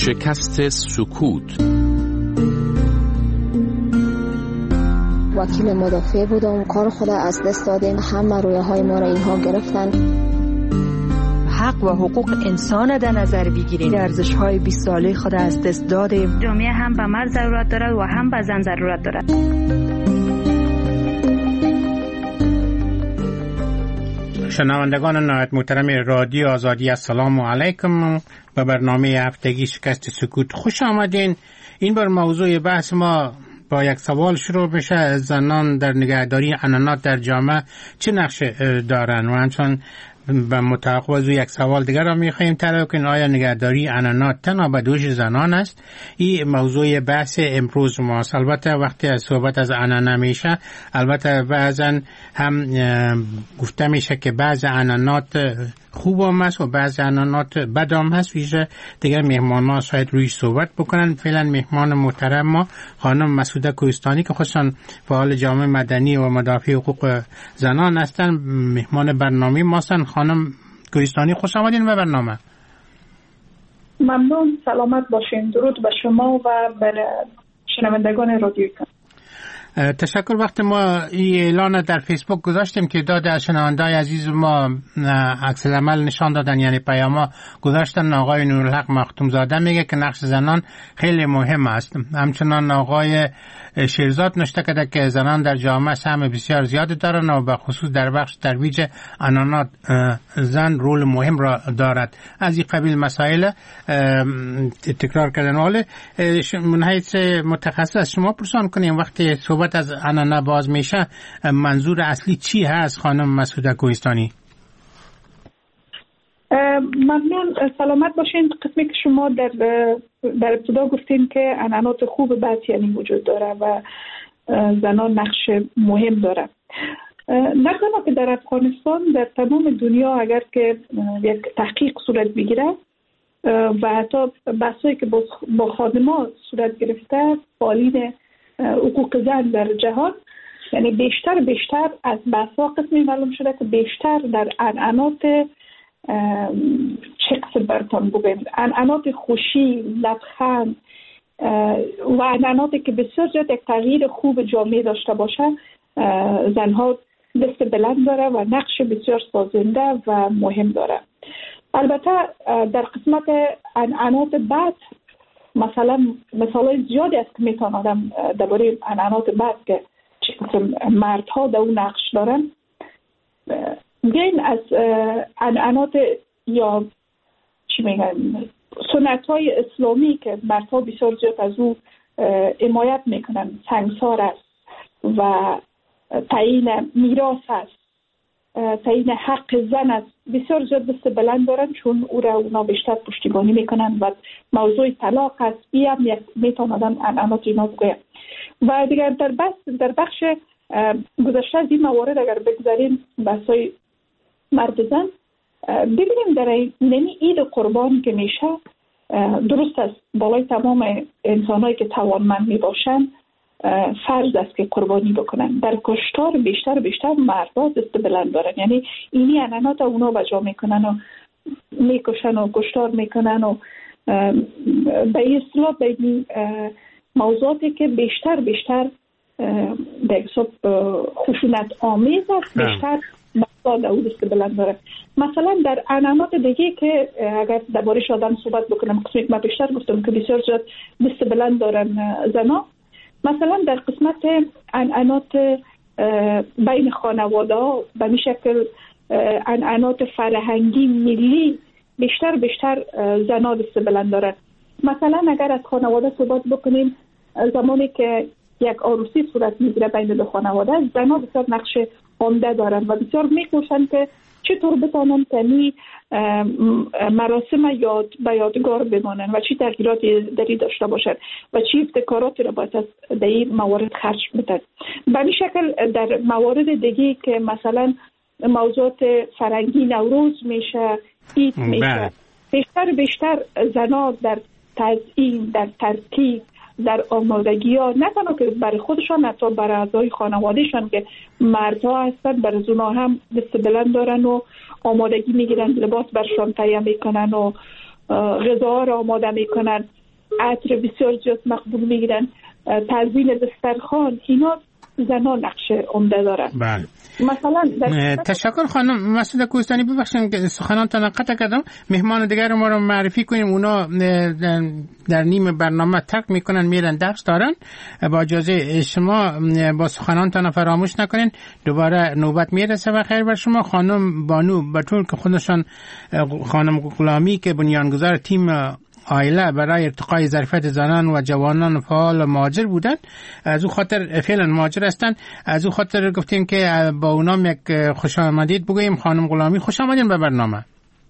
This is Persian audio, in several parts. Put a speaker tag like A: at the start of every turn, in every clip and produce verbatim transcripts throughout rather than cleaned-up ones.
A: شکست سکوت.
B: وکیل مدافع بودم، کار خود از دست دادیم، همه رویه های ما را اینها گرفتن.
C: حق و حقوق انسان در نظر بگیریم، ارزش های بیست ساله خود از دست دادیم.
D: جامعه هم به مرد ضرورت دارد و هم به زن ضرورت دارد.
E: شنوندگان نهایت محترم رادیو آزادی، السلام علیکم. به برنامه هفتگی شکست سکوت خوش آمدین. این بار موضوع بحث ما با یک سوال شروع بشه: زنان در نگهداری عنعنات در جامعه چه نقش دارن؟ و همچنان به متعاقب از یک سوال دیگر را می‌خواهیم طرح کنیم: آیا نگهداری عنعنات تنها به دوش زنان است؟ این موضوع بحث امروز ماست. البته وقتی از صحبت از عنعنه میشه، البته بعضا هم گفته میشه که بعض عنعنات خوب هم است و بعض عنعنات بد هم هست. ویژه دیگر مهمان ها شاید روی صحبت بکنن. فعلا مهمان محترم ما خانم مسعوده کوهستانی که خصوصا فعال جامعه مدنی و مدافع حقوق زنان هستن، مهمان برنامه ما هستن. خانم کوهستانی خوش آمدین به برنامه.
F: ممنون، سلامت باشین. درود به شما و به شنوندگان رادیو.
E: تشکر. وقت ما این اعلان در فیسبوک گذاشتیم که داده از شنوندای عزیز ما عکس العمل نشان دادن، یعنی پیاما گذاشتن. آقای نورالحق مختوم زاده میگه که نقش زنان خیلی مهم است. همچنان آقای شیرزاد نوشته کرده که زنان در جامعه سهم بسیار زیادی دارند و به خصوص در بخش ترویج عنعنات زن رول مهم را دارد. از این قبیل مسائل تکرار کردن. حالا من حیث متخصص از شما پرسان کنیم، وقتی صحبت از عنعنه باز میشه منظور اصلی چی هست خانم مسعوده کوهستانی؟
F: ممنون، سلامت باشین. قسمی که شما در در ابتدا گفتین که عنعنات خوب بعض یعنی وجود داره و زنان نقش مهم داره. نه تنها که در افغانستان، در تمام دنیا اگر که یک تحقیق صورت بگیره و حتی بحثایی که با خادمات صورت گرفته، فعالین حقوق زن در جهان، یعنی بیشتر بیشتر از بحثا قسمی معلوم شده که بیشتر در عنعنات چه قسم براتون بگویم، عنعنات خوشی، لبخند و عنعناتی که بسیار زیاد یک تغییر خوب جامعه داشته باشه، زنها دست بلند داره و نقش بسیار سازنده و مهم داره. البته در قسمت عنعنات بد، مثلا مثال زیادی است که میتونم آدم درباره عنعنات بد که چه قسم مردها در اون نقش دارن. بیاین از عنعنات یا چی میگن سنت های اسلامی که مردها بسیار زیاد از او حمایت میکنن، سنگسار است و تعیین میراث است، تعیین حق زن است، بسیار زیاد دست بلند دارن، چون او را اونا بیشتر پشتیبانی میکنن. و موضوع طلاق است، این هم یک میتونم آدم عنعنات اینا بگویم. و دیگر در بحث در بخش گذشته از این موارد اگر بگذاریم، بحثای مرد زن، ببینیم در این عید قربان که میشه، درست است بالای تمام انسانایی که توانمند میباشن فرض است که قربانی بکنن. در کشتار بیشتر بیشتر مردها دست بلند دارن، یعنی اینی عنعنات اونا بجا میکنن و میکشن و کشتار میکنن و به اصطلاح به این موضوعاتی که بیشتر بیشتر در حساب خشونت آمیز است، بیشتر مقصد او دست بلند داره. مثلا در عنعنات دیگه که اگر درباره‌اش آدم صحبت بکنم، قسمت ما بیشتر گفتم که بسیار زیاد دست بلند دارن زنا. مثلا در قسمت عنعنات بین خانواده ها به این شکل عنعنات فرهنگی ملی بیشتر بیشتر زنا دست بلند دارن. مثلا اگر از خانواده صحبت بکنیم، زمانی که یک عروسی صورت میگیره بین دو خانواده، زنها بسیار نقش عمده دارن و بسیار میکوشن که چطور بتانن تنی مراسم یاد به یادگار بمانن و چی تغییراتی دری داشته باشن و چی ابتکاراتی را باید از در این موارد خرج بدن. به این شکل در موارد دیگه که مثلا موضوعات فرنگی نوروز میشه، عید میشه، بیشتر بیشتر زنها در تزیین، در ترتیب، در آمادگی ها، نه تنها که برای خودشان، حتی برای اعضای خانوادهشان که مردها هستن، برای اونا هم دست بلند دارن و آمادگی میگیرن، لباس برشان تهیه میکنن و غذا را آماده میکنن، عطر بسیار زیاد مقبول میگیرن، تزیین دسترخوان، اینا زنان نقش عمده دارن.
E: بله.
F: مثلا
E: تشکر خانم مسعود کوهستانی. ببخشید که سخنانتان قطع کردم. مهمان دیگر ما رو معرفی کنیم. اونا در نیم برنامه ترک میکنن میرن درس دارن. با اجازه شما با سخنانتان فراموش نکنین. دوباره نوبت میرسه و خیر بر شما. خانم بانو بطول که خودشان خانم غلامی که بنیانگذار تیم آیله برای ارتقای ظرفیت زنان و جوانان فعال مهاجر بودن، از او خاطر فعلا مهاجر هستن، از او خاطر گفتیم که با اونام یک خوش آمدید بگوییم. خانم غلامی خوش آمدین به برنامه.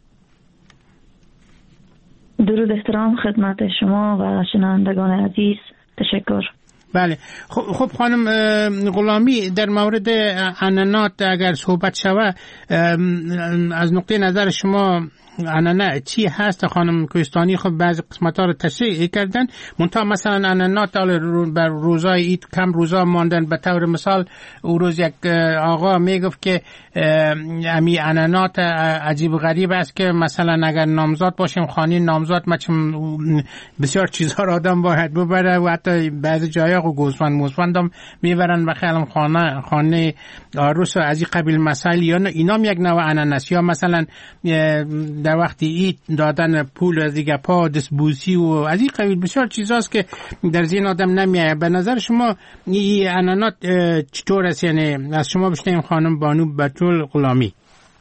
G: درود احترام خدمت شما و شنوندگان عزیز. تشکر.
E: بله. خب خب خانم غلامی، در مورد عنعنات اگر صحبت شود، از نقطه نظر شما عنعنه چی هست؟ خانم کوهستانی خب بعضی قسمت‌ها رو تشریح کردن، منتها مثلا عنعنات بر روزای عید کم روزا ماندن. به طور مثال او روز یک آقا میگفت که امی عنعنات عجیب غریب است که مثلا اگر نامزاد باشیم خانه نامزاد مچم بسیار چیزها را آدم باید ببره و حتی بعضی جایا گوسفند موسفند هم میبرن و خیلی خانه خانه عروس و از این قبیل مسائل. یا اینا هم یک نوع عنعنه است. یا مثلا در وقتی عید دادن پول از دیگه پا دستبوسی و از این قبیل بسیار چیزاست که در ذهن آدم نمیاد. به نظر شما این عنعنات چطور است؟ یعنی از شما بشنویم خانم بانو بطول غلامی.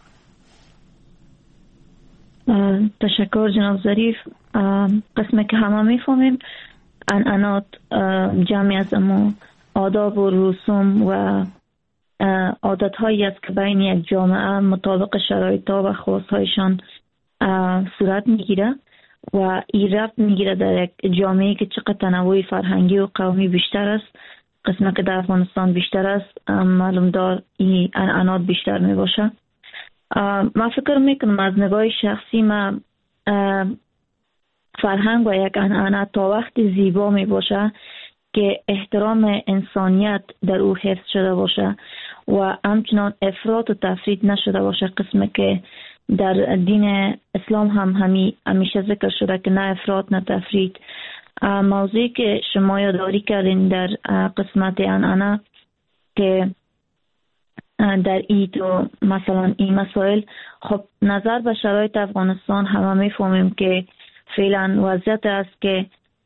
G: تشکر جناب ظریف. قسمه که همه میفهمیم عنعنات جمعی از امو آداب و رسوم و عادت هایی است که بین یک جامعه مطابق شرایط ها و خواستهایشان صورت میگیره و این رفت میگیره در یک جامعه که چقدر تنوع فرهنگی و قومی بیشتر است. قسمه که در افغانستان بیشتر است، معلوم دار این عنعنات بیشتر می باشه. من فکر میکنم از نگاه شخصی من فرهنگ و یک عنعنه تا وقت زیبا می باشه که احترام انسانیت در او حفظ شده باشه و همچنان افراط و تفرید نشده باشه. قسمه که در دین اسلام هم همی همیشه ذکر شده که نه افراط نه تفرید. موضوعی که شما یادآوری کردین در قسمت عنعنه که در عید و مثلا این مسائل، خب نظر به شرایط افغانستان همه میفهمیم که فعلا وضعیت است که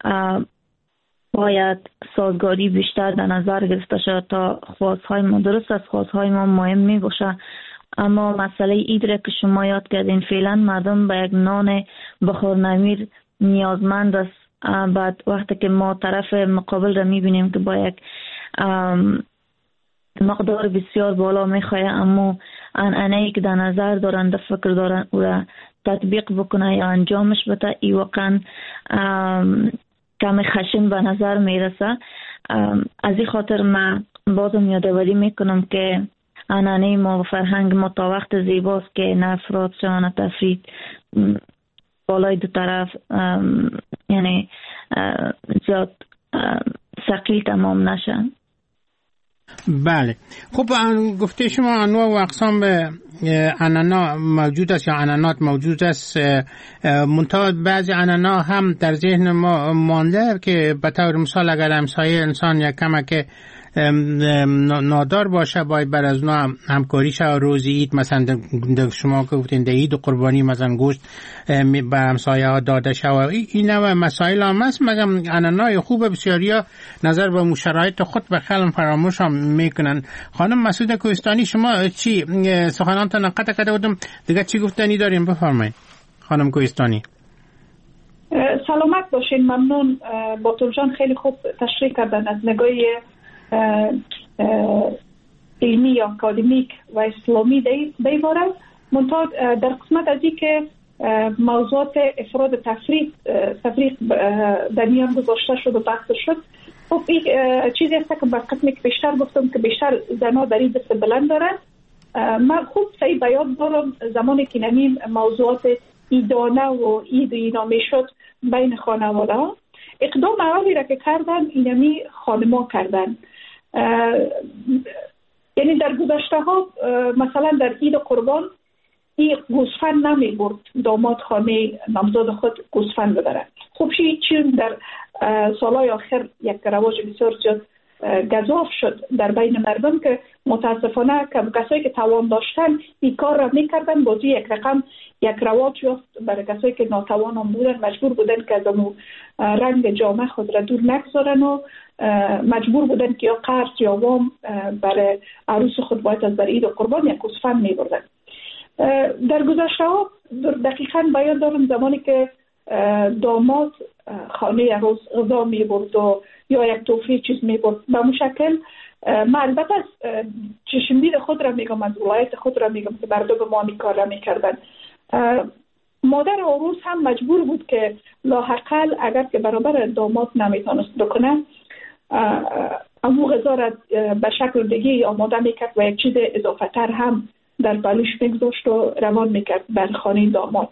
G: باید سازگاری بیشتر در نظر گرفته شد تا خواستهای ما. درست از خواستهای ما مهم می باشه، اما مسئله عید را که شما یاد کردین فعلا مردم به یک نان بخورنویر نیازمند است. بعد وقتی که ما طرف مقابل را می بینیم که با یک مقدار بسیار بالا می خواهد، اما عنعنه‌ای که در نظر دارن در فکر دارن او را تطبیق بکنه یا انجامش بده، ای واقعا کمی خشن به نظر می رسه. از این خاطر من بازم یادآوری می کنم که عنعنه ما و فرهنگ ما تا وقت زیباست که نه افراط شد نه تفرید، بالای دو طرف یعنی زیاد ثقیل تمام نشن.
E: بله. خب گفته شما انواع و اقسام عنعنه موجود است یا عنعنات موجود است، منتها بعضی عنعنه هم در ذهن ما مانده که به طور مثال اگر همسایه انسان یک کمک نادار باشه باید بر از اونا همکاری شه. روزی عید مثلا شما که گفتین در عید و قربانی مثلا گوشت به همسایه ها داده شه و این نوع مسائل هم هست. مگم عنعنه‌های خوب بسیاری ها نظر به شرایط خود به خیلی فراموش هم میکنن. خانم مسعود کوهستانی شما چی سخنانتان قطع کرده بودم دیگه چی گفتنی داریم؟ بفرمایید خانم کوهستانی.
F: سلامت باشین. ممنون. باتول جان خیلی خوب تشریح کردن از نگاه علمی یا اکادمیک و اسلامی دیواره. منتها در قسمت از این که موضوعات افراد تفریق تفریق در میان گذاشته شد و بحث شد، خب این چیزی است که به قسمی که بیشتر گفتم که بیشتر زنها در این دست بلند دارن. من خوب صحیح بیاد دارم زمانی که نمیم موضوعات ایدانه و اید و اینا می شد بین خانواده ها، اقدام اولی را که کردن اینمی خانما کردن. یعنی در گذشته ها مثلا در عید قربان این گوسفند نمی برد داماد خانه نامزاد خود گوسفند ببره. خب چون در سالهای آخر یک رواج بسیار زیاد گزاف شد در بین مردم که متاسفانه که کسایی که توان داشتن این کار را میکردن، بازی یک رقم یک رواج یافت برای کسایی که ناتوان هم بودن، مجبور بودن که از امو رنگ جامعه خود را دور نگذارن و مجبور بودن که یا قرض یا وام برای عروس خود باید از برای عید و قربان یک گوسفند میبردن. در گذشته ها دقیقاً بیان دارم زمانی که داماد خانه روز غذا می برد و یا یک توفیه چیز می برد به مشکل من البته از چشمدید خود را میگم، از ولایت خود را میگم که مردم ما می کار را می کردن. مادر عروس هم مجبور بود که لاحقل اگر که برابر داماد نمیتونست بکنه امو غذا را به شکل دیگه آماده میکرد و یک چیز اضافه تر هم در بالوش میگذاشت و روان میکرد بر خانه داماد.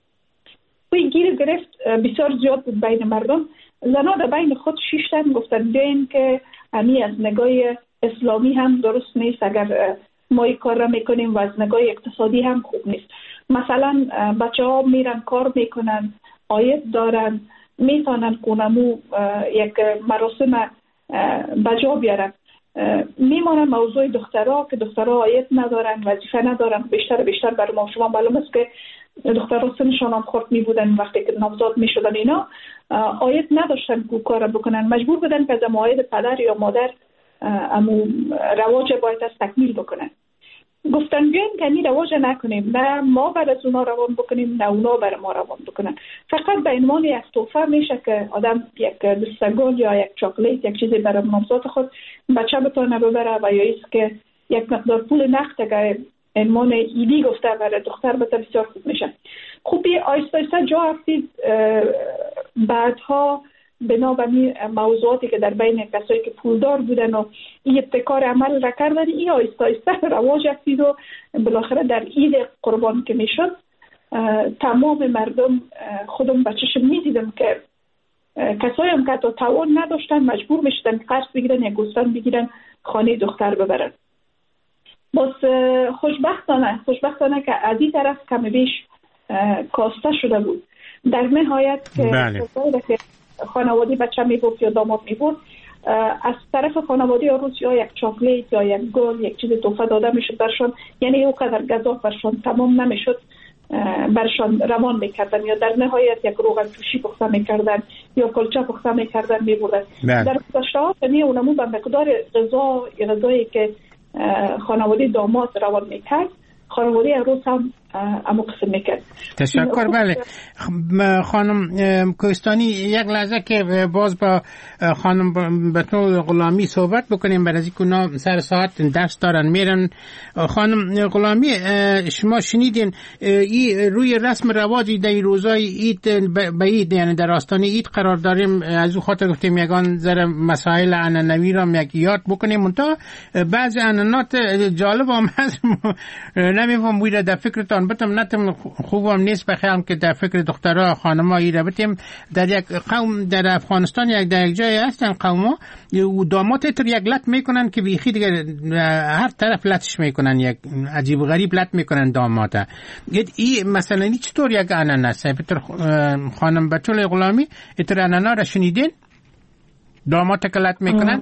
F: و این گیر گرفت بسیار زیاد بود بین مردم. زنها در بین خود شیشتن گفتن بیاین که امی از نگاه اسلامی هم درست نیست، اگر ما این کار را میکنیم و از نگاه اقتصادی هم خوب نیست. مثلا بچه ها میرن کار میکنن، آیت دارن، میتونن کنمو یک مراسم بجا بیارن. میمانه موضوع دخترها که دخترها آیت ندارن، وظیفه ندارن. بیشتر بیشتر برای ما شما معلوم است که دخترها سنشان هم خورد می بودن وقتی که نامزاد می شدن، اینا آیت نداشتن که کار بکنن، مجبور بودن که از آیت پدر یا مادر امو رواج باید از تکمیل بکنن. گفتن بیاین که این رواج نکنیم، نه ما بر از اونا روان بکنیم نه اونا بر ما روان بکنن. فقط به عنوان یک تحفه میشه که آدم یک دستگل یا یک چاکلیت یک چیزی برای نامزاد خود بچه بتونه ببره و یا ایست که یک مقدار پول نقد که عنوان ایدی گفته برای دختر بده بسیار خوب میشه. خوبی آیسته آیسته جا افتید بعدها بنابراین موضوعاتی که در بین کسایی که پولدار بودن و این ابتکار عمل را کردن، این آیسته آیسته رواج افتید و بالاخره در عید قربان که میشد تمام مردم خودم به چشم میدیدم که کسایی هم که توان نداشتن مجبور میشدن قرض بگیرن یا گوسفند بگیرن خانه دختر ببرن. باز خوشبختانه خوشبختانه که از این طرف کم بیش کاسته شده بود. در نهایت که بله. خانواده بچه می بود یا داماد می بود، از طرف خانواده عروس یا یک چاکلیت یا یک گل یک چیز تحفه داده می شد برشان، یعنی او قدر گزاف برشان تمام نمی شد برشان روان می کردن یا در نهایت یک روغن توشی پخته می کردن یا کلچه پخته می کردن می بودن. در گذشته ها یعنی اونمون به مقدار غذا غذایی که خانواده داماد روان می کرد خانواده عروس هم امو قسم میکرد.
E: تشکر. بله خانم کوهستانی، یک لحظه که باز با خانم بتول غلامی صحبت بکنیم برای اینکه اونا سر ساعت درس دارن میرن. خانم غلامی شما شنیدین این روی رسم رواجی در روزای عید به عید یعنی در آستانه عید قرار داریم، از او خاطر گفتیم یگان ذره مسائل عنعنوی را یک یاد بکنیم. منتها بعضی عنعنات جالب هم هست نمیفهم ویرا در فکرتان بتم نتم خوبم نیست بخیام که در فکر دخترها خانم‌ها ایره بتیم. در یک قوم در افغانستان یک در یک جای هستن قوم‌ها داماد تر یک لط میکنن که بیخی دیگه هر طرف لطش میکنن، یک عجیب غریب لط میکنن داماده. این مثلا این چطور یک عنعنه است؟ پتر خانم بتول غلامی اتر عنعنه را شنیدین؟ داماد که لط میکنن؟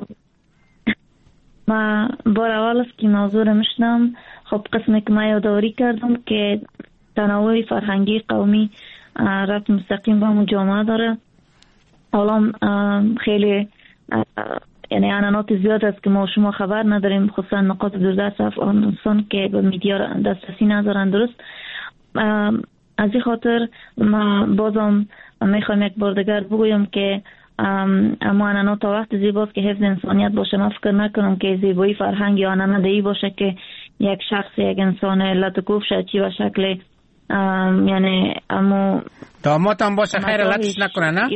G: ما بار اول است که موضوع را میشنم. خب قسمی که ما یادآوری کردم که تنوع فرهنگی قومی ربط مستقیم با همون جامعه داره. حالا خیلی یعنی عنعنات زیاد است که ما شما خبر نداریم، خصوصا نقاط دوردست افغانستان که به میدیا دسترسی ندارن. درست از این خاطر ما بازم میخوام یک بار دیگر بگویم که اما عنعنات تا وقت زیباست که حفظ انسانیت باشه. من فکر نکنم که زیبایی فرهنگ یا عنعنه دهی باشه که یک شخص یک انسان لطکوف شد چی و شکل یعنی امو
E: داماد هم باشه خیر لطش نکنه نه؟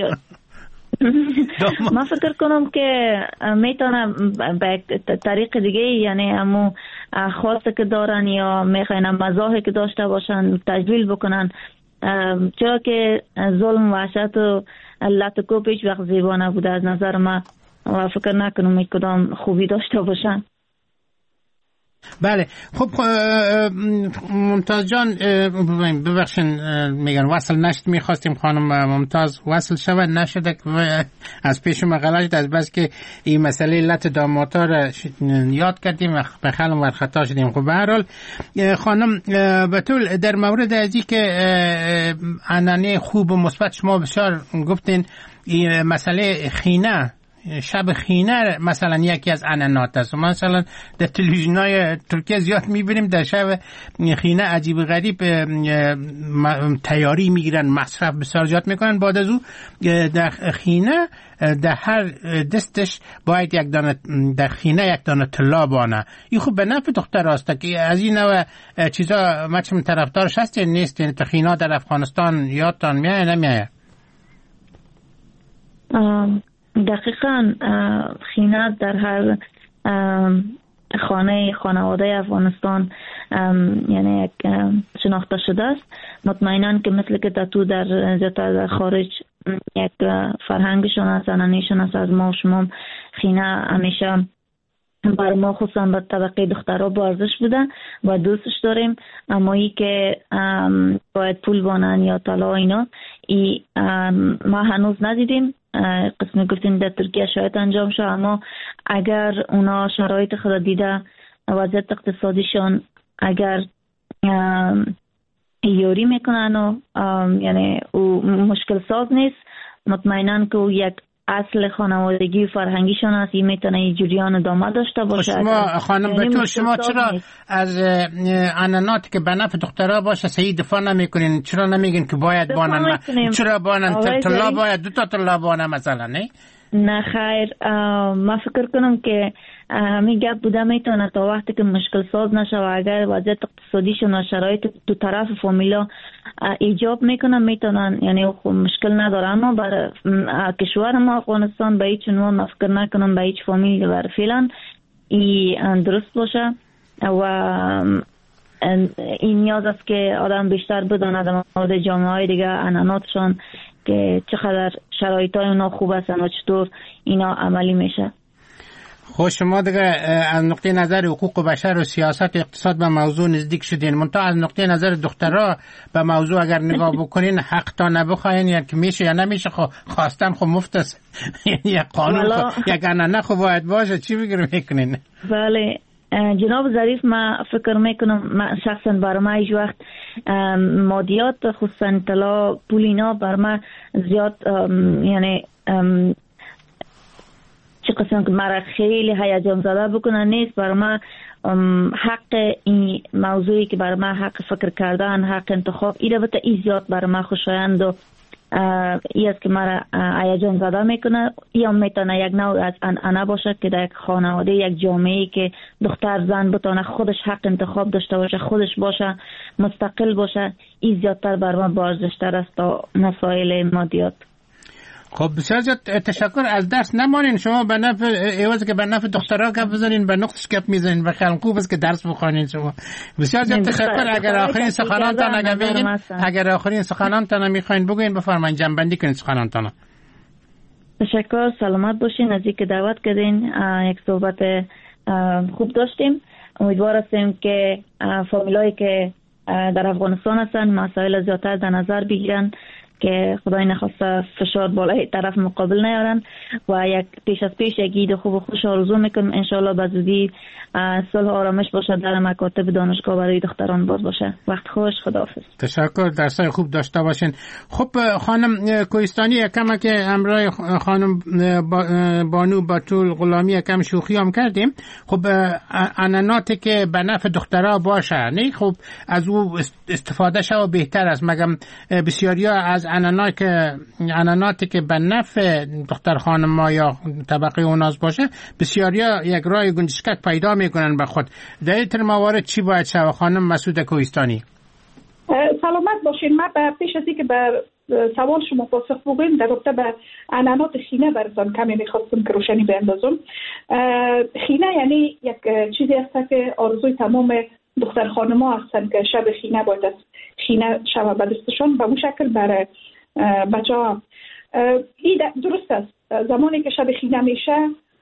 G: من فکر کنم که میتونه به طریق دیگه یعنی امو خواسته که دارن یا میخواین مزاحی که داشته باشن تجلیل بکنن، چرا که ظلم و وحشت و لطکوف هیچ وقت زیبا نبوده از نظر من و فکر نکنم یک کدام خوبی داشته باشن.
E: بله. خب ممتاز جان ببخشین میگن وصل نشد، میخواستیم خانم ممتاز وصل شود نشده از پیش ما غلط از بس که این مسئله علت داماتا را یاد کردیم و بخل و خطا شدیم. خب به هر حال خانم بتول در مورد ازی که عنعنه خوب و مثبت شما بسیار گفتین، این مسئله خینه، شب خینه مثلا یکی از عنعنات است. مثلا در تلویزیون‌های ترکیه زیاد می‌بینیم در شب خینه عجیب غریب تیاری میگیرن، مصرف بسیار زیاد میکنن. بعد از او در خینه در هر دستش باید یک دانه در خینه یک دانه طلا بانه. این خوب به نفع دختر است که از این نوع چیزا ما چم طرفدارش هستین نیست؟ یعنی خینه در افغانستان یادتان میاد نمیاد؟
G: دقیقاً خینه در هر خانه خانواده افغانستان یعنی یک شناخته شده است. مطمئناً که مثل که در تو در زیادتر در خارج یک فرهنگشون است، عنعنه‌شون است. از ما شما خینه همیشه بر ما خصوصا به طبقه دخترها با ارزش بوده و دوستش داریم. اما ای که باید پول بانن یا طلا اینا ای ما هنوز ندیدیم. قسم گفتین در ترکیه شاید انجام شد، اما اگر اونا شرایط خود دیده وضعیت اقتصادیشان اگر یاری میکنن و یعنی او مشکل ساز نیست، مطمئنن که او یک اصل خانوادگی و فرهنگیشان است. این میتونه این جریان ادامه داشته باشه.
E: شما خانم
G: یعنی
E: بتول شما چرا
G: نیست.
E: از عنعناتی که به نفع دخترها باشه صحیح دفاع نمیکنین؟ چرا نمیگین که باید بانن؟ چرا بانن طلا باید دو تا طلا بانه مثلا؟ نه
G: نه خیر، ما فکر کنم که همین گپ بوده میتونه تا وقتی که مشکل ساز نشه و اگر وضعیت اقتصادیشون و شرایط دو طرف فامیلا ایجاب میکنن میتونن، یعنی مشکل نداره. اما برای کشور ما افغانستان به هیچ عنوان ما فکر نکنم به هیچ فامیل و فعلا این درست باشه و این نیاز است که آدم بیشتر بدونه در مورد جامعه های دیگه عنعناتشان که چقدر شرایط های اونا خوب هستن و چطور اینا عملی میشه.
E: خب شما دیگه از نقطه نظر حقوق بشر و سیاست و اقتصاد به موضوع نزدیک شدین، منتها از نقطه نظر دخترها به موضوع اگر نگاه بکنین حق تا نبخواین یا که میشه یا نمیشه، خب خواستن خب مفت است. یک قانون خب یک عنعنه خب باید باشه. چی فکر میکنین؟
G: بله جناب ظریف، ما فکر میکنم من شخصا برای ما هیچ وقت مادیات خصوصا طلا پول اینا بر ما زیاد یعنی چه قسم که مرا خیلی هیجان زده بکنن نیست. برای ما حق این موضوعی که برای ما حق فکر کردن، حق انتخاب، این البته ای زیاد برای ما خوشایند و ای است که مرا هیجان زده میکنه. یا میتونه یک نوع از عنعنه باشه که در یک خانواده، یک جامعه‌ای که دختر زن بتونه خودش حق انتخاب داشته باشه، خودش باشه، مستقل باشه، این زیادتر برای ما با ارزش‌تر است تا مسائل مادیات.
E: خب بسیار زیاد تشکر. از درس نمانین شما، به نفع ایوازه که به نفع دخترها گپ بزنین به نقطش گپ میزنین و خیلی خوب است که درس بخونین شما. بسیار زیاد تشکر. اگر آخرین سخنانتان اگر بگین اگر آخرین سخنانتان میخواین بگوین بفرمایید، جنبندی کنین سخنانتان.
G: تشکر، سلامت باشین. از اینکه دعوت کردین یک صحبت خوب داشتیم. امیدوار هستیم که فامیلایی که در افغانستان هستن مسائل زیادتر در نظر بگیرن که خدای نخواسته فشار بالای طرف مقابل نیارن و یک پیش از پیش یک عید خوب و خوش آرزو میکنم انشالله به زودی صلح و آرامش باشه در مکاتب دانشگاه برای دختران باز باشه. وقت خوش، خداحافظ.
E: تشکر، درسای خوب داشته باشین. خب خانم کوهستانی یکم که همراه خانم بانو بتول غلامی یکم شوخی هم کردیم. خب عنعناتی که به نفع دخترها باشه نه، خب از او استفاده شو بهتر است. مگم بسیاری از عنعنات که عنعناتی که به نفع دختر خانم یا طبقه اوناز باشه بسیاری یک راه گنجشکک پیدا میکنن به خود. در این موارد چی باید شود خانم مسعود کوهستانی؟
F: سلامت باشین. من پیش از اینکه بر سوال شما پاسخ بگویم در رابطه به عنعنات خینه براتون کمی میخواستم که روشنی بیندازم. خینه یعنی یک چیزی است که آرزوی تمام دختر خانم‌ها هستند که شب خینه باید است خینه شب به دستشان به اون شکل برای بچه‌ها. این درست است. زمانی که شب خینه میشه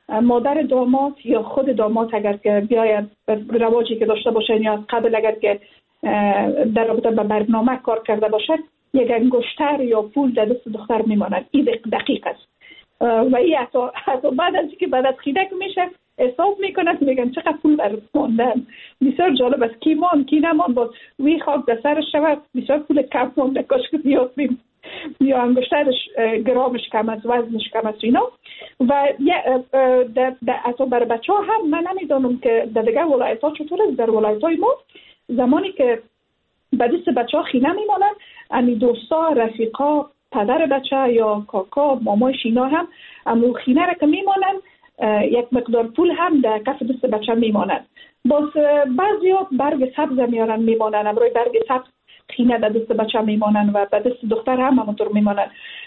F: مادر داماد یا خود داماد اگر که بیاید رواجی که داشته باشه یا قبل اگر که در رابطه با برنامه کار کرده باشد یک انگشتر یا پول در دست دختر میماند. این دقیق است و این حتی بعد از که بعد از خیدک میشه حساب میکنن میگن چقدر پول برات ماندن. بسیار جالب است کی مان کی نمان باز وی خاک در سرش شود بسیار پول کم مانده کاش که بیافتیم یا انگشترش گرامش کم است وزنش کم است اینا. و در حتی برای بچه ها هم من نمیدانم که در دیگه ولایت ها چطور است. در ولایت های ما زمانی که به دست بچه ها خینه میمانن امی دوستا رفیقا پدر بچه یا کاکا مامایش اینا هم امو خینه را که میمانن یک مقدار پول هم در کف دست بچه میمانند. باز بعضی ها برگ سبز میارن میمانن امروی برگ سبز خینه در دست بچه میمانن و به دست دختر هم همونطور میمانن.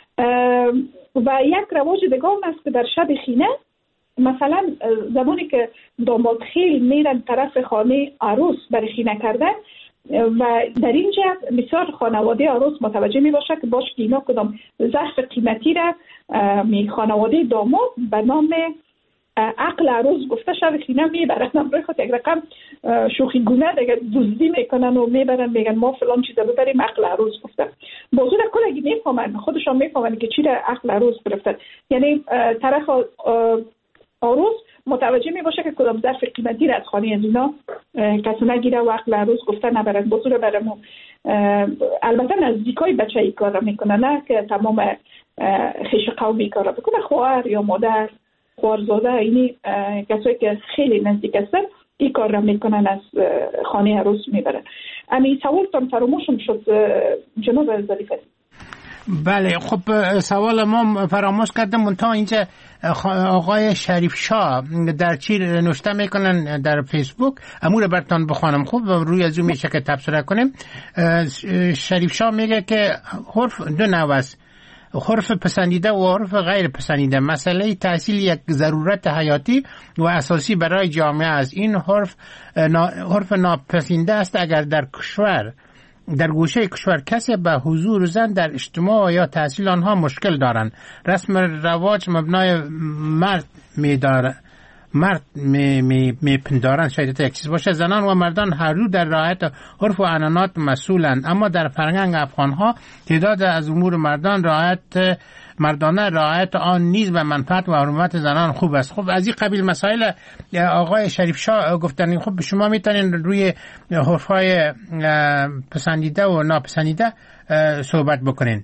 F: و یک رواج دیگه هم است که در شب خینه مثلا زمانی که داماد خیل میرن طرف خانه عروس برای خینه کردن و در اینجا بسیار خانواده عروس متوجه می باشه که باش که اینا کدام زخم قیمتی را می خانواده داماد به نام عقل عروس گفته شب خینه میبرن. امروی خود یک رقم شوخی گونه دیگه دزدی میکنن و میبرن میگن ما فلان چیزا ببریم عقل عروس گفته. بازور کلگی میفهمن خودشان میفهمن که چی را عقل عروس گرفتن. یعنی طرف عروس متوجه می باشه که کدام ظرف قیمتی را از خانه از اینا کسی نگیره و عقل عروس گفته نبرن. بازور برمو البته نزدیکای بچه ای کار را میکنن نه که تمام خیش قومی کار را بکنه. خواهر یا مادر خوارزاده اینی کسایی که خیلی نزدیک هستن این کار را میکنن از خانه عروس میبرن. امی سوالتان فراموشم شد جناب ظریف.
E: بله خب سوال ما فراموش کردم منتها اینجا آقای شریف شاه در چی نوشته میکنن در فیسبوک امور برتان بخوانم خوب و روی از اون میشه که تبصره کنیم. شریف شاه میگه که حرف دو نوع است، حرف پسندیده و حرف غیر پسندیده. مسئله تحصیل یک ضرورت حیاتی و اساسی برای جامعه است. این حرف نا، حرف ناپسندیده است اگر در کشور در گوشه کشور کسی به حضور زن در اجتماع یا تحصیل آنها مشکل دارند. رسم رواج مبنای مرد می‌داره مرد می می میپندارند شاید یک چیز باشه. زنان و مردان هر دو در رعایت عرف و عنعنات مسئولند، اما در فرهنگ افغان‌ها تعداد از امور مردان رعایت مردانه رعایت آن نیز به منفعت و حرمت زنان خوب است. خب از این قبیل مسائل آقای شریف شاه گفتن. خب شما میتونین روی حرف‌های پسندیده و ناپسندیده صحبت بکنین.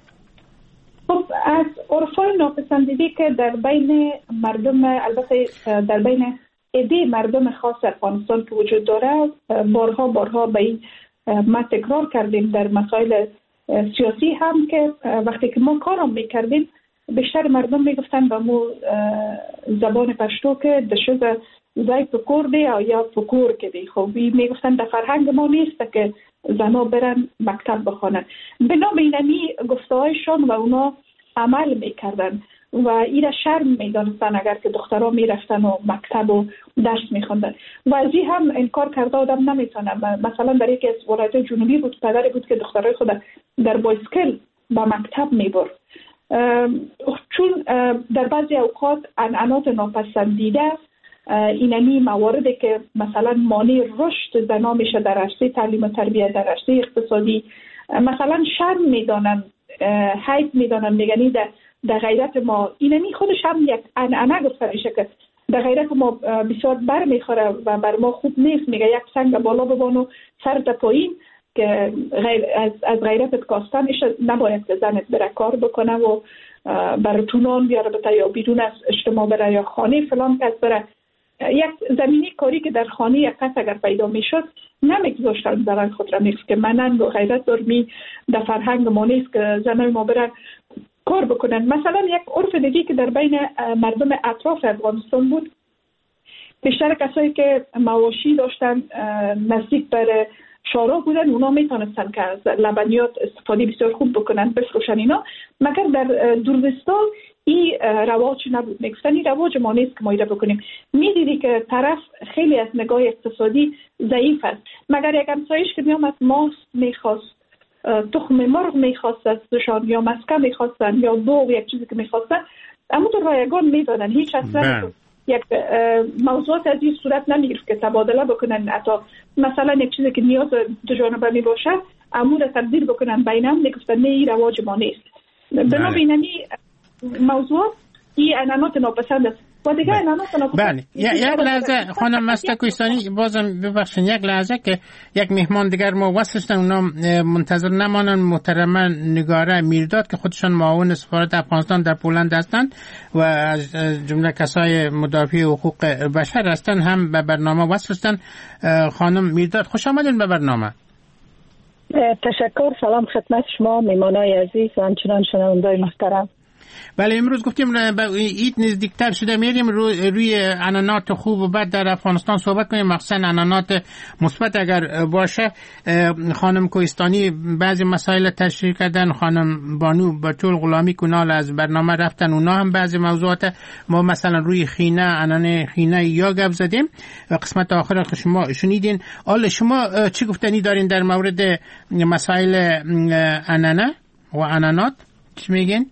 F: خب از عرفای ناپسندیده که در بین مردم البته در بین عده مردم خاص افغانستان که وجود داره بارها بارها به این ما تکرار کردیم در مسائل سیاسی هم که وقتی که ما کارم میکردیم بیشتر مردم میگفتن به مو زبان پشتو که دشوز زای فکور دی یا فکور که دی. خب میگفتن در فرهنگ ما نیست که زنا برن مکتب بخوانن. بنا به اینمی گفته هایشان و اونا عمل میکردن و ایره شرم میدانستن اگر که دخترها میرفتن و مکتب و درس میخوندن و از این هم انکار کرده آدم نمیتونه. مثلا در یکی از ولایت جنوبی بود پدری بود که دخترای خود در بایسکل با مکتب میبرد، چون در بعضی اوقات عنعنات ناپسندیده اینمی مواردی که مثلا مانع رشد زنا میشه در عرصه تعلیم و تربیت، در عرصه اقتصادی مثلا شرم میدانن، حیب میدانن، میگن در در غیرت ما اینمی خودش هم یک عنعنه گفته میشه که در غیرت ما بسیار بر میخوره و بر ما خوب نیست. میگه یک سنگ بالا ببان و سرت پایین که غیر از از غیرتت کاسته میشه. نباید که زنت بره کار بکنه و برای تونان بیاره بتا یا بیرون از اجتماع بره یا خانه فلان کس بره. یک زمینی کاری که در خانه یک کس اگر پیدا میشد نمیگذاشتن زنان خود را میگفت که منن و غیرت درمی در فرهنگ ما نیست که زنان ما برن کار بکنن. مثلا یک عرف دیگه که در بین مردم اطراف افغانستان بود، بیشتر کسایی که مواشی داشتن نزدیک بر شارع بودن اونا میتونستن که از لبنیات استفاده بسیار خوب بکنن بفروشن اینا، مگر در دوردستان این رواج نبود. میگفتن این رواج ما نیست که ما ایره بکنیم. میدیدی که طرف خیلی از نگاه اقتصادی ضعیف است، مگر یک همسایش که میامد ماست میخواست، تخم مرغ میخواست ازشان یا مسکه میخواستن یا بوغ یک چیزی که میخواستن اما تو رایگان میدادن، هیچ اثر یک موضوعات از این صورت نمیگرفت که تبادله بکنن. حتی مثلا یک چیزی که نیاز دو جانبه می باشه امور تبدیل بکنن بین هم، میگفتن نه این رواج ما نیست. بنابراین موضوع این انانات ناپسند است و دیگه انانات ناپسند.
E: بله یک لحظه خانم مسته کوهستانی، بازم ببخشید یک لحظه که یک مهمان دیگر ما وصلشتن، اونا منتظر نمانن. محترمه نگاره میرداد که خودشان معاون سفارت افغانستان در پولند هستند و از جمله کسای مدافع حقوق بشر هستند هم به برنامه وصلشتن. خانم میرداد خوش آمدین به برنامه.
H: تشکر. سلام خدمت شما مهمانای عزیز و همچنان شنوندگان محترم.
E: بله امروز گفتیم به عید نزدیکتر شده، میریم روی, روی انانات خوب و بد در افغانستان صحبت کنیم، مخصوصا انانات مثبت اگر باشه. خانم کوهستانی بعضی مسائل تشریح کردن، خانم بانو بطول غلامی کنال از برنامه رفتن، اونا هم بعضی موضوعات ما مثلا روی خینه انانه خینه یا گپ زدیم. قسمت آخر شما شنیدین. حالا شما چی گفتنی دارین در مورد مسائل انانه و انانات؟ چی میگین؟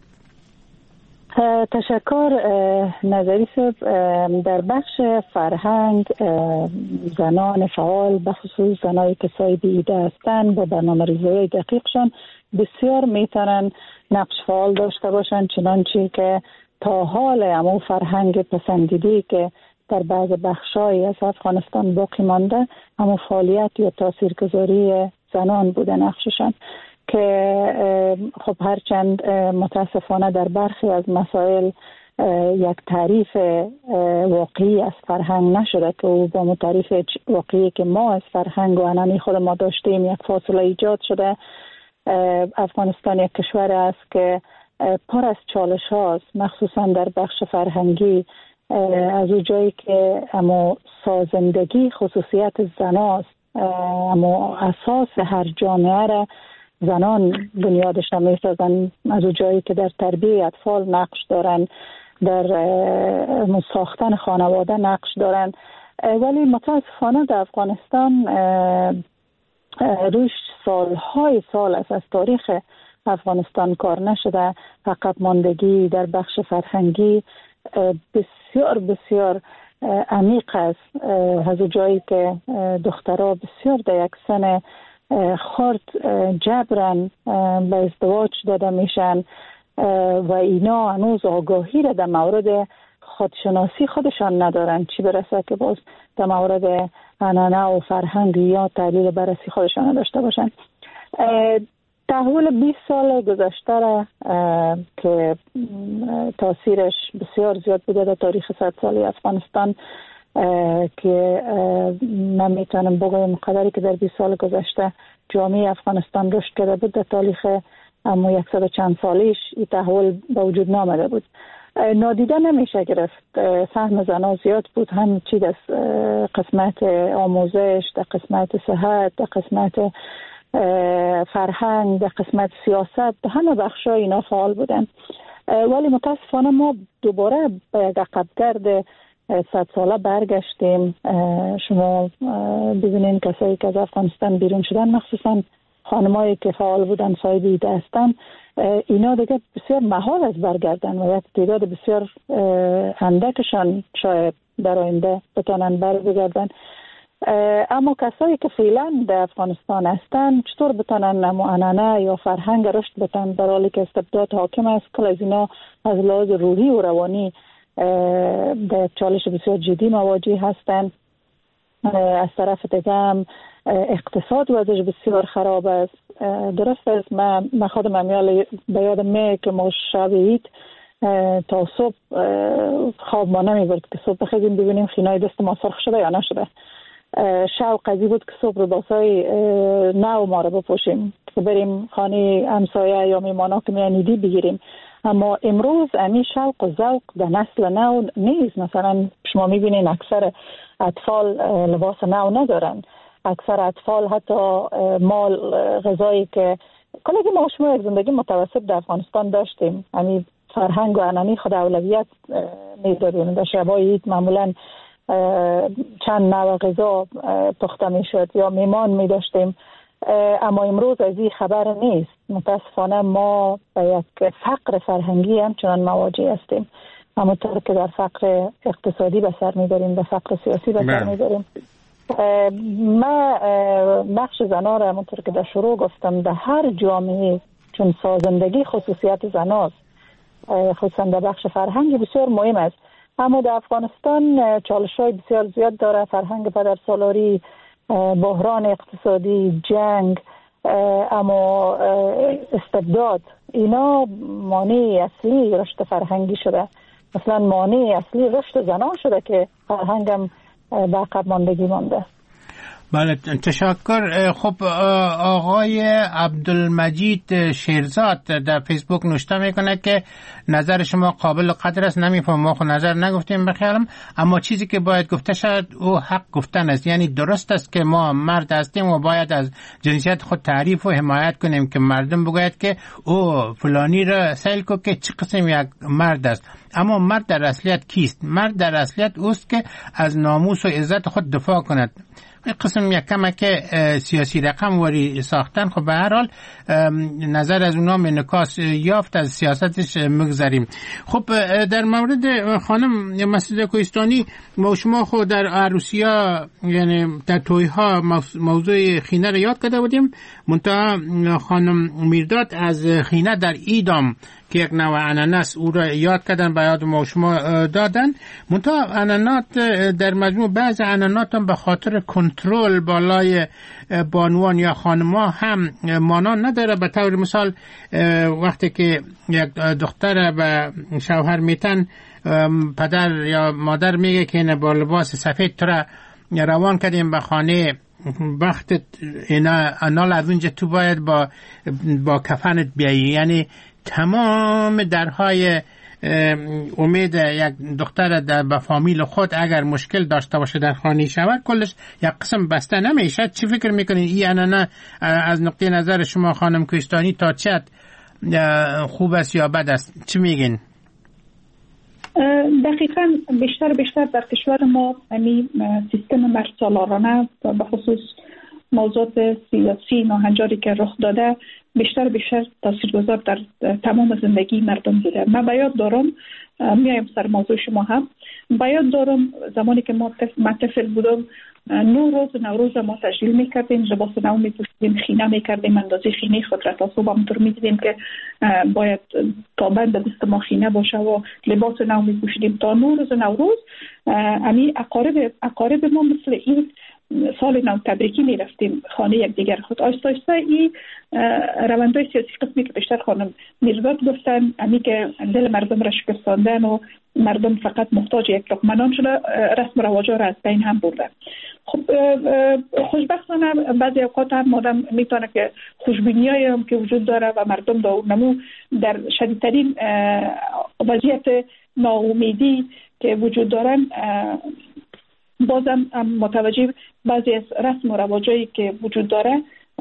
H: تشکر نظری صاحب. در بخش فرهنگ زنان فعال به خصوص زنایی که صاحب ایده هستند با برنامه ریزی دقیقشان بسیار میتونن نقش فعال داشته باشند، چنانچه که تا حال همون فرهنگ پسندیدی که در بعض بخشای از افغانستان باقی مانده همون فعالیت یا تاثیرگذاری زنان بوده نقششان، که خب هرچند متاسفانه در برخی از مسائل یک تعریف واقعی از فرهنگ نشده که او با تعریف واقعی که ما از فرهنگ و انانی خود ما داشتیم یک فاصله ایجاد شده. افغانستان یک کشور است که پر از چالش هاست، مخصوصا در بخش فرهنگی، از او جایی که اما سازندگی خصوصیت زناست، اما اساس هر جامعه را زنان بنیادش نمی‌سازن، از اون جایی که در تربیت اطفال نقش دارن، در ساختن خانواده نقش دارن. ولی متاسفانه در افغانستان روش سالهای سال است از تاریخ افغانستان کار نشده. عقب ماندگی در بخش فرهنگی بسیار بسیار عمیق است، از اون جایی که دخترها بسیار در یک سن خرد جبران به ازدواج داده میشن و اینا هنوز آگاهی را در مورد خودشناسی خودشان ندارن، چی برسه که باز در مورد انانه و فرهنگ یا تحلیل بررسی خودشان نداشته باشن. تحول بیست سال گذشته را که تاثیرش بسیار زیاد بوده در تاریخ صد سالی افغانستان، که نمیتونم بگویم قدری که در بیست سال گذشته جامعه افغانستان رشد کرده بود، در تاریخ اما یکصد و چند سالیش این تحول به وجود نامده بود. نادیده نمیشه گرفت. سهم زنان زیاد بود، هم چی در قسمت آموزش، در قسمت صحت، در قسمت فرهنگ، در قسمت سیاست، در همه بخشای اینا فعال بودن. ولی متاسفانه ما دوباره به یک عقبگرد صد ساله برگشتیم. شما ببینین کسایی که از افغانستان بیرون شدن، مخصوصا خانمایی که فعال بودن صاحب ایده هستن، اینا دیگه بسیار محال از برگردن و یک تعداد بسیار اندکشان شاید در آینده بتونن برگردن. اما کسایی که فعلا در افغانستان هستن چطور بتونن انانه یا فرهنگ رشد بتن در حالی که استبداد حاکم است؟ کل از اینا از لحاظ روحی و روانی در چالش بسیار جدی مواجه هستند. از طرف دیگه هم اقتصاد وضعش بسیار خراب است. درست است، من خودم امیال به یادم میاد که ما شب عید تا صبح خواب ما نمیبرد که صبح بخیزیم ببینیم خینای دست ما سرخ شده یا نشده. شوق قضیه بود که صبح لباسای نو ما رو بپوشیم که بریم خانه همسایه یا میمانا که میانیدی بگیریم. اما امروز امی شوق و ذوق در نسل نو نیست. مثلا شما میبینین اکثر اطفال لباس نو ندارن، اکثر اطفال حتی مال غذایی که کلی ما شما یک زندگی متوسط در افغانستان داشتیم، امی فرهنگ و انانی خود اولویت میدادیم. در شبای عید معمولا چند نوع غذا پخته میشد یا میمان میداشتیم، اما امروز از این خبر نیست. متاسفانه ما با یک فقر فرهنگی همچنان مواجه هستیم همونطور که در فقر اقتصادی به سر میبریم در فقر سیاسی به سر میبریم. ما نقش زنان را همونطور که در شروع گفتم در هر جامعه، چون سازندگی خصوصیت زناست، خصوصا در بخش فرهنگ بسیار مهم است. اما در افغانستان چالش‌های بسیار زیاد داره، فرهنگ پدرسالاری، بحران اقتصادی، جنگ، اما استبداد، اینا مانع اصلی رشد فرهنگی شده. مثلا مانع اصلی رشد زنان شده که فرهنگم به عقب ماندگی مانده.
E: بله تشکر. خب آقای عبدالمجید شیرزاد در فیسبوک نوشته میکنه که نظر شما قابل قدر است. نمیفهم، ما خود نظر نگفتیم بخیالم، اما چیزی که باید گفته شد او حق گفتن است. یعنی درست است که ما مرد هستیم و باید از جنسیت خود تعریف و حمایت کنیم که مردم بگوید که او فلانی را سیل کو که چه قسم یک مرد است. اما مرد در اصلیت کیست؟ مرد در اصلیت اوست که از ناموس و عزت خود دفاع کند. قسم یک کمک سیاسی رقم وری ساختن، خب به هر حال نظر از اونا انعکاس یافت، از سیاستش مگذریم. خب در مورد خانم مسعوده کوهستانی، ما شما خود در عروسی‌ها یعنی در توی‌ها موضوع خینه را یاد کرده بودیم، منتها خانم میرداد از خینه در ایدام که یک نوع اناناس او را یاد کردن، به یاد ما شما دادن. منتها انانات در مجموع بعض انانات هم به خاطر کنترل بالای بانوان یا خانم‌ها هم مانا نداره. به طور مثال وقتی که یک دختر به شوهر میتن، پدر یا مادر میگه که نه با لباس سفید تو را روان کردیم به خانه، وقت اینا انال از اونجا تو باید با با کفنت بیایی. یعنی تمام درهای امید یک دختر در با فامیل خود اگر مشکل داشته باشه در خانه شوهر، کلش یک قسم بسته نمیشه. چی فکر میکنین این انانه از نقطه نظر شما خانم کوهستانی تا چه خوب است یا بد است؟ چی میگین؟
F: دقیقاً بیشتر بیشتر در کشور ما یعنی سیستم مرد-سالارانه و به خصوص موضوعات سیاسی ناهنجاری که رخ داده بیشتر بیشتر تاثیرگذار در تمام زندگی مردم بوده. من به یاد دارم، میایم سر موضوع شما هم، به یاد دارم زمانی که ما طفل بودم، نو روز نوروز ما تجلیل میکردیم، لباس نو میپوشیدیم، خینه میکردیم، اندازه خینه خود را تا صبح همونطور میدیدیم که باید تابند دست ما خینه باشه و لباس نو میپوشیدیم تا نو روز نوروز. امی اقارب اقارب ما مثل این سال نو تبریکی می رفتیم خانه یک دیگر خود. آیسته آیسته این روندهای سیاسی قسمی که بیشتر خانم میرداد گفتن، امی که دل مردم را شکستاندن و مردم فقط محتاج یک لقمه نان شده، رسم و رواجا را از بین هم بردن. خب خوشبختانه بعضی اوقات هم آدم میتونه که خوشبینیایی هم که وجود داره و مردم در نمو در شدیدترین وضعیت ناامیدی که وجود دارن بازم متوجه بعضی از رسم و رواجایی که وجود داره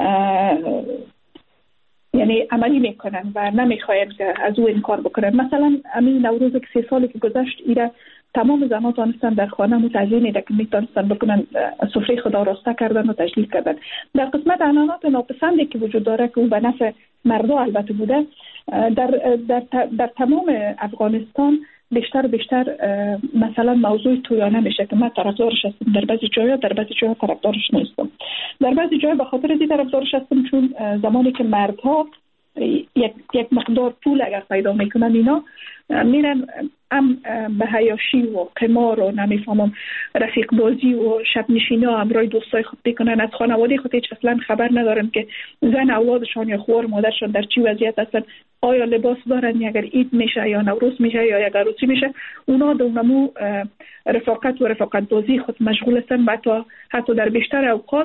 F: یعنی عملی میکنن و نمیخواین که از او انکار بکنن. مثلا همین نوروز که سه سالی که گذشت ایره تمام زنان تانستن در خانه متعزین ایده که میتونستن بکنن سفره خدا راسته کردن و تجلیل کردن. در قسمت انانات ناپسندی که وجود داره که او به نفع مردا البته بوده، در, در, در تمام افغانستان بیشتر بیشتر مثلا موضوع تویانه میشه که من طرفدارش هستم، در بعضی جاها در بعضی جاها طرفدارش نیستم. در بعضی جاها به خاطر این طرفدارش هستم چون زمانی که مردها یک یک مقدار پول اگر پیدا میکنن اینا میرن هم به حیاشی و قمار و نمیفهمم رفیق بازی و شب نشینی و همراه دوستای خود میکنن، از خانواده خود هیچ اصلا خبر ندارن که زن اولادشان یا خوار مادرشان در چی وضعیت هستن، آیا لباس دارن یا اگر عید میشه یا نوروز میشه یا یک عروسی میشه. اونا در نمو رفاقت و رفاقت بازی خود مشغول هستن و حتی حتی در بیشتر اوقات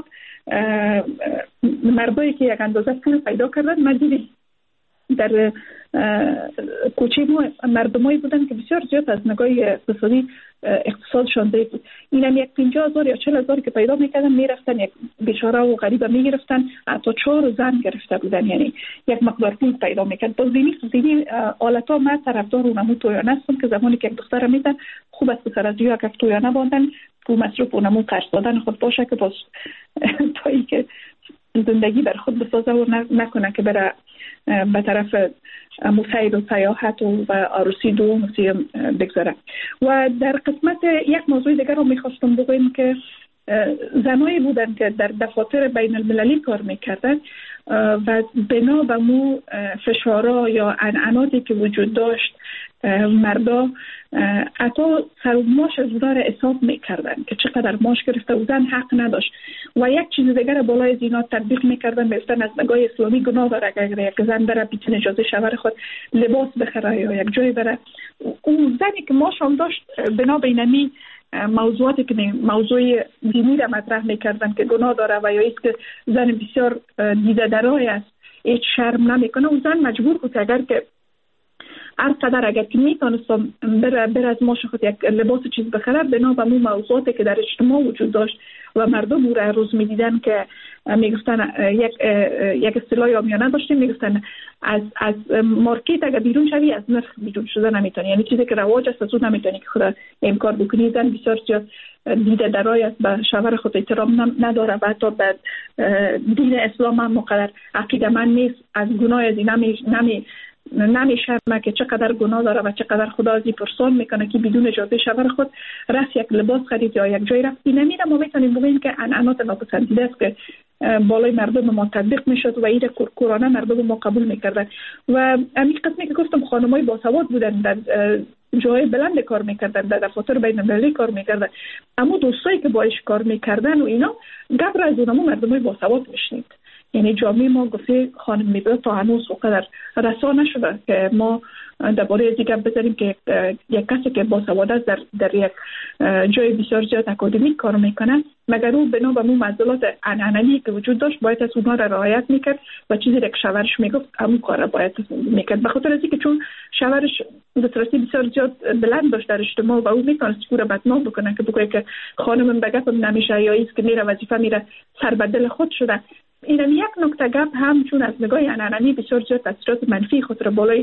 F: مردایی که یک اندازه پول پیدا کردن مجبوری در کوچه ما مردمایی بودن که بسیار زیاد از نگاه اقتصادی اقتصادشان ضعیف بود. این هم یک پنجاه هزار یا چهل هزار که پیدا میکردن میرفتن یک بیچاره و غریب میگرفتن، حتی چهار زن گرفته بودن، یعنی یک مقدار پول پیدا میکرد. باز دینی دینی آلتا من طرفدار اونمو تویانه هستم که زمانی که یک دختر میتن خوب است که سر از یا که تویانه باندن پول مصروف اونمو قرض دادن خود باشه که باز تا ای که زندگی بر خود بسازه و نکنه که برای به طرف مساعد و سیاحت و عروسی دوم و سیوم بگذاره. و در قسمت یک موضوع دیگر رو میخواستم بگویم که زنایی بودن که در دفاتر بین المللی کار میکردن و بنا به مو فشارها یا عنعناتی که وجود داشت مردا حتی سرماش از اونا را حساب میکردن که چقدر ماش گرفته و زن حق نداشت. و یک چیز دیگر بالای از اینا تطبیق میکردن، میفتن از نگاه اسلامی گناه داره اگر یک زن بره بیتون اجازه شوهر خود لباس بخره یا یک جای بره. اون زنی که ماش هم داشت بنا به اینمی موضوعاتی که موضوع دینی را مطرح میکردن که گناه داره و یا ایست که زن بسیار دیده درای است، هیچ شرم نمیکنه، اون زن مجبور بود اگر که هر قدر اگر که میتونستم بر, بر از ماش خود یک لباس چیز بخره بنا به مو موضوعاتی که در اجتماع وجود داشت و مردم او را روز میدیدن که میگفتن یک یک اصطلاحی آمیانه داشتیم، میگفتن از از مارکت اگر بیرون شوی از نرخ بیرون شده نمیتونی، یعنی چیزی که رواج است از اون نمیتونی که خدا امکار بکنی. زن بسیار زیاد دیده درای است، به شوهر خود احترام نداره و حتی به دین اسلام هم مقدر عقیده من نیست، از گناه از این نمی نمی نمیشرمه که چقدر گناه داره و چقدر خدا ازی پرسان میکنه که بدون اجازه شوهر خود رفت یک لباس خرید یا یک جای رفت نمیره. ما میتونیم بگیم که عنعنات ناپسندیده است که بالای مردم ما تطبیق میشد و ایده کورکورانه مردم ما قبول میکردن. و همین قسمی که گفتم خانمای باسواد بودن، در جای بلند کار میکردن، در دفاتر بین المللی کار میکردن، اما دوستایی که باش کار میکردن و اینا گبر از اونمو مردمای باسواد میشنید. یعنی جامعه ما گفته خانم میبره تا هنوز وقدر رسا نشده که ما درباره از دیگه بذاریم که یک کسی که با سواد است در, در یک جای بسیار زیاد اکادمیک کار میکنه، مگر او بنا به مو معضلات عنعنه‌ای که وجود داشت باید از اونها را رعایت میکرد و چیزی که شوهرش میگفت همون کار را باید میکرد، به خاطر از اینکه چون شوهرش دسترسی بسیار زیاد بلند داشت در اجتماع و او میتونست او را بدنام بکنه که بگه که خانم بگفتم نمیشه یا ایست که میره وظیفه میره سر به دل خود شده. این هم یک نکته گپ هم چون از نگاه عنعنه‌ای بسیار زیاد تاثیرات منفی خود را بالای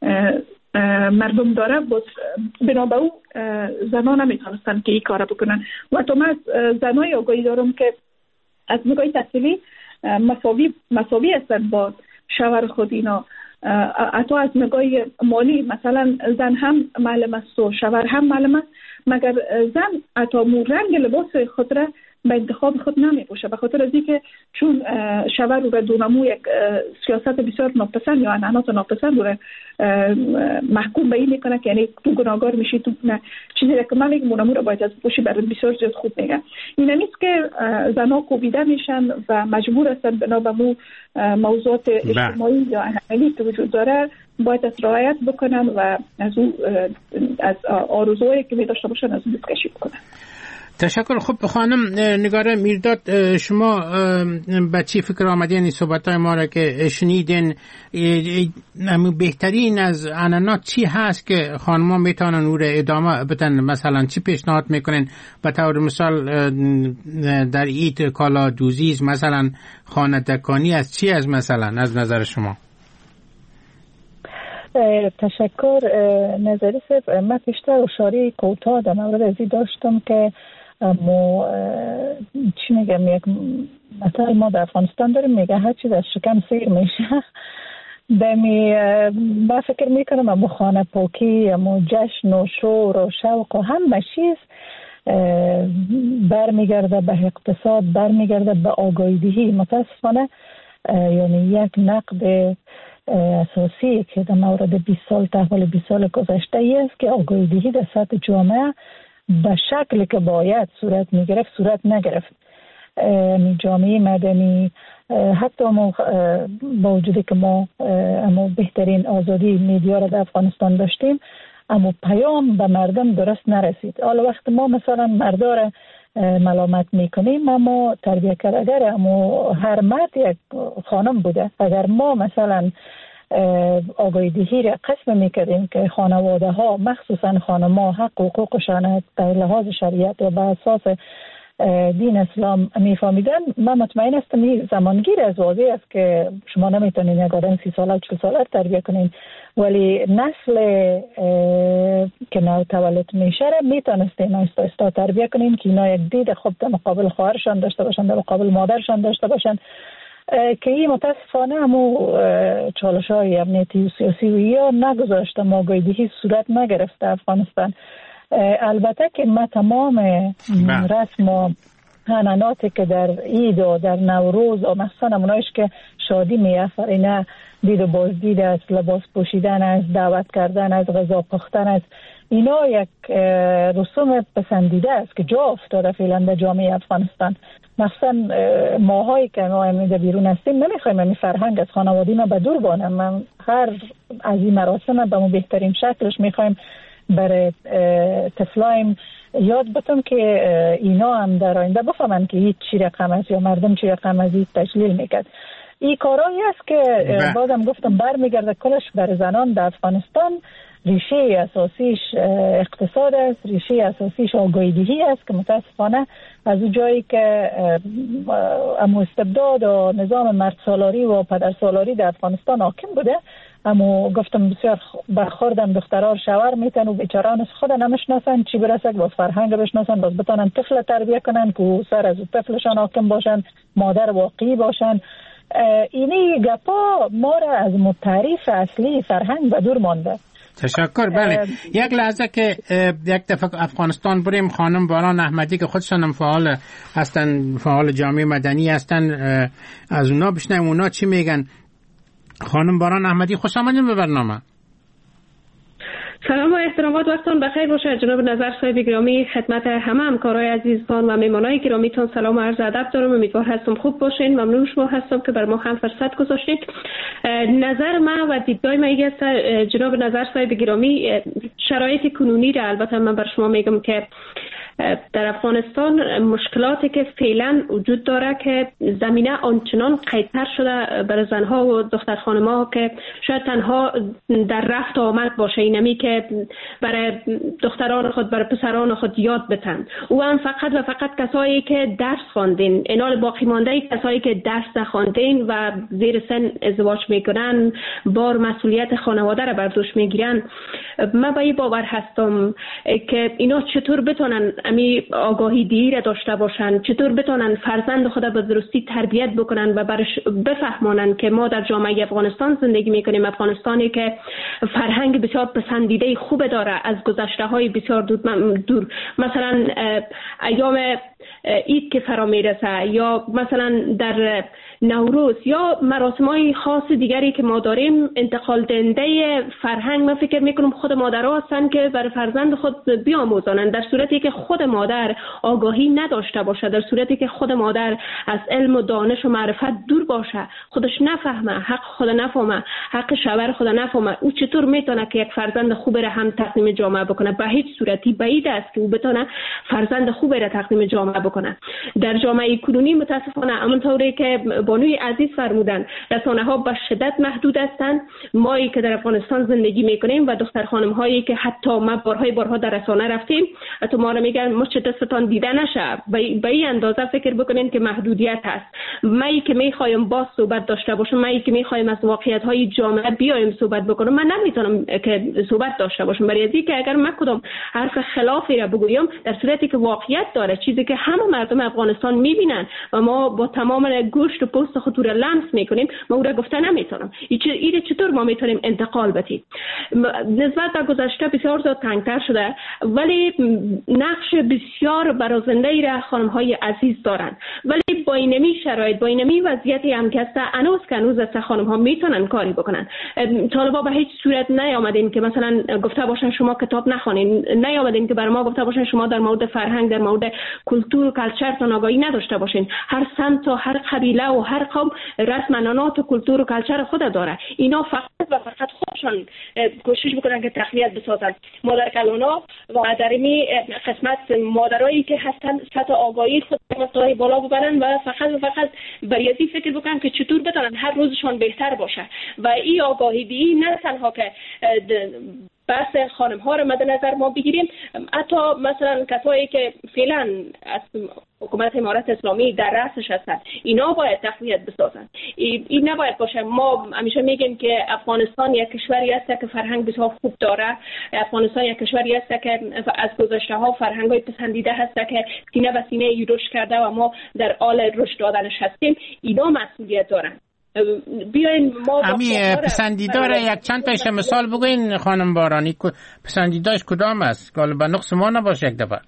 F: مردم داره، باز بنا به او زنان نمیتونستن که این کار بکنن. و تو من از زنای آگاهی دارم که از نگاه تحصیلی مساوی مساوی هستن با شوهر خود اینا، حتی از نگاه مالی مثلا زن هم معلم است و شوهر هم معلم است، مگر زن حتی مو رنگ لباس خود را به انتخاب خود نمی پوشه، به خاطر از اینکه چون شوهر رو دونمو یک سیاست بسیار ناپسند یا عنعنات ناپسند رو محکوم به این میکنه که یعنی تو گناهگار میشی، تو نه چیزی که من میگم اونمو رو باید از پوشی برای بسیار زیاد خوب میگن. این همیست که زنها کوبیده میشن و مجبور هستن بنا به مو موضوعات اجتماعی یا عنعنی که وجود داره باید از رعایت بکنن و از او از آرزوهایی که می داشته باشن از اون دستکشی بکنن.
E: تشکر. خب خانم نگار میرداد، شما به چی فکر آمدین این صحبت‌های ما را که شنیدین؟ بهترین از عنعنات چی هست که خانم‌ها میتونن او را ادامه بدن؟ مثلا چی پیشنهاد میکنین؟ به طور مثال در عید کالا دوزیز مثلا خانه دکانی از چی از مثلا از نظر شما؟
H: تشکر نظری صاحب. من پیشتر اشاره کوتاه در مورد ازی داشتم که ما چی میگم، یک مثلا ما در افغانستان داریم میگه هر چیز از شکم سیر میشه. دمی با فکر میکنم اما خانه پاکی، اما جشن و شور و شوق و همه چیز برمیگرده به اقتصاد، برمیگرده به آگاهی. متاسفانه یعنی یک نقد اساسی که در مورد بیست سال تحول بیست سال گذشته ای است که آگاهی در سطح جامعه به شکلی که باید صورت میگرفت صورت نگرفت. جامعه مدنی حتی ما با وجودی که ما اما بهترین آزادی میدیا را در افغانستان داشتیم اما پیام به مردم درست نرسید. حالا وقت ما مثلا مردار ملامت میکنیم اما تربیه کرده اما هر مرد یک خانم بوده. اگر ما مثلا آگاهی را قسم میکردیم که خانواده ها مخصوصا خانم ها حق و حقوقشان به لحاظ شریعت و به اساس دین اسلام میفهمیدن، من مطمئن هستم این زمانگیر از واضح است که شما نمیتونین یک آدم سی ساله چل ساله تربیه کنین، ولی نسل که نو تولد میشه را میتونستین آهسته آهسته تربیه کنین که اینا یک دید خوب در مقابل خواهرشان داشته باشن، در مقابل مادرشان داشته باشن که این متاسفانه همو چالش های امنیتی و سیاسی و یا نگذاشته آگاهی صورت نگرفته افغانستان. البته که ما تمام رسم و حناناتی که در عید و در نوروز و مثلا اونایش که شادی میافرینه، دید و بازدید است، لباس پوشیدن است، دعوت کردن است، غذا پختن است، اینا یک رسوم پسندیده است که جا افتاده فعلا در جامعه افغانستان. مثلا ماهایی که ما امیده بیرون هستیم نمیخوایم این فرهنگ از خانوادی ما به دور بانم. من هر از این مراسم به مو بهترین شکلش میخوایم برای طفلایم یاد بتم که اینا هم در آینده بفهمن که هیچ چی رقم است یا مردم چی رقم از این تشلیل میکرد. این کارایی است که بازم گفتم برمیگرده کلش بر زنان در افغانستان. ریشه اساسیش اقتصاد است، ریشه اساسیش آگاهی است که متاسفانه از اون جایی که امو استبداد و نظام مرد سالاری و پدر سالاری در افغانستان حاکم بوده، امو گفتم بسیار برخوردن دخترها شوهر میتن و بیچاران خود نمیشناسن، چی برسه با فرهنگ بشناسن، باز بتونن طفل تربیه کنن که سر از طفلشان حاکم باشن، مادر واقعی باشن. اینی گپا ما را از تعریف اصلی فرهنگ به دور مانده.
E: تشکر. بله یک لحظه که یک دفعه افغانستان بریم، خانم باران احمدی که خودشان هم فعال هستن، فعال جامعه مدنی هستن، از اونا بشنویم اونا چی میگن. خانم باران احمدی خوش آمدین به برنامه.
I: سلام و احترامات، وقتتون بخیر باشه. جناب نظر صاحب گرامی، خدمت همه همکارای عزیزان و مهمانای گرامیتون سلام و عرض ادب دارم. امیدوار هستم خوب باشین. ممنون شما هستم که بر ما هم فرصت گذاشتید. نظر من و دیدگاه من این است جناب نظر صاحب گرامی، شرایط کنونی را البته من بر شما میگم که در افغانستان مشکلاتی که فعلا وجود داره که زمینه آنچنان قیدتر شده برای زنها و دختر خانم‌ها که شاید تنها در رفت و آمد باشه، اینمی که برای دختران خود برای پسران خود یاد بتن. او هم فقط و فقط کسایی که درس خواندین، اینال باقی مانده کسایی که درس نخواندین و زیر سن ازدواج میکنن، بار مسئولیت خانواده را بر دوش میگیرن. من با این باور هستم که اینا چطور بتونن امی آگاهی دیر داشته باشن، چطور بتونن فرزند خود به درستی تربیت بکنن و برش بفهمانن که ما در جامعه افغانستان زندگی میکنیم، افغانستانی که فرهنگ بسیار پسندیده خوب داره از گذشته های بسیار دور. مثلا ایام عید که فرا میرسه یا مثلا در نوروز یا مراسم های خاص دیگری که ما داریم، انتقال دهنده فرهنگ من فکر میکنم خود مادرها هستن که برای فرزند خود بیاموزانن. در صورتی که خود مادر آگاهی نداشته باشه، در صورتی که خود مادر از علم و دانش و معرفت دور باشه، خودش نفهمه، حق خود نفهمه، حق شوهر خود نفهمه، او چطور میتونه که یک فرزند خوب را هم تقدیم جامعه بکنه؟ به هیچ صورتی بعید است که او بتونه فرزند خوب را تقدیم جامعه بکنه. در جامعه کنونی متاسفانه همونطوری که بانوی عزیز فرمودن، رسانه ها به شدت محدود هستند. مایی که در افغانستان زندگی میکنیم و دختر خانم هایی که حتی ما بارهای بارها در رسانه رفتیم، تو ما رو میگن مچ دستتان دیده نشه، به این اندازه فکر بکنین که محدودیت هست. مایی که میخوایم باز صحبت داشته باشم، مایی که میخوایم از واقعیت های جامعه بیایم صحبت بکنم، من نمیتونم که صحبت داشته باشم، برای اینکه که اگر من کدام حرف خلافی را بگویم در صورتی که واقعیت داره، چیزی که همه مردم افغانستان میبینن و ما با تمام گوشت و پوست خود را لمس میکنیم، ما او را گفته نمیتونم. این چطور ما میتونیم انتقال بدیم؟ نسبت به گذشته بسیار زیاد تنگتر شده، ولی نقش بسیار برازنده ای را خانم های عزیز دارن. ولی با اینمی شرایط، با اینمی وضعیتی هم که است، انوز که انوز است خانم ها میتونن کاری بکنن. طالبا به هیچ صورت نیامدین که مثلا گفته باشن شما کتاب نخونین، نیامدین که بر ما گفته باشن شما در مورد فرهنگ، در مورد کلتور و کلچر تا آگاهی نداشته باشین. هر سمت و هر قبیله و هر قوم رسم عنعنات و کلتور و کلچر خود داره. اینا فقط و فقط خودشان کوشش بکنن که تقویت بسازن. مادر کلانا و در این قسمت مادرایی که هستن سطح آگاهی خود مسائل بالا ببرن و فقط و فقط بریازی فکر بکنن که چطور بتونن هر روزشان بهتر باشه. و این آگاهی دی نه تنها که بحث خانم ها رو مد نظر ما بگیریم، حتی مثلا کسایی که فعلا از حکومت امارت اسلامی در رأسش هستند، اینا باید تقویت بسازن. این نباید باشه. ما همیشه میگیم که افغانستان یک کشوری است که فرهنگ بسیار خوب داره. افغانستان یک کشوری است که از گذشته ها فرهنگ های پسندیده هست که سینه به سینه ای رشد کرده و ما در حال رشد دادنش هستیم. اینا مسئولیت دارن. بیاین ما
E: امی پسندیدار یک چند تایش مثال بگوین خانم بارانی، پسندیداش کدام است؟ غالبا نقص ما نباشه یک دفعه.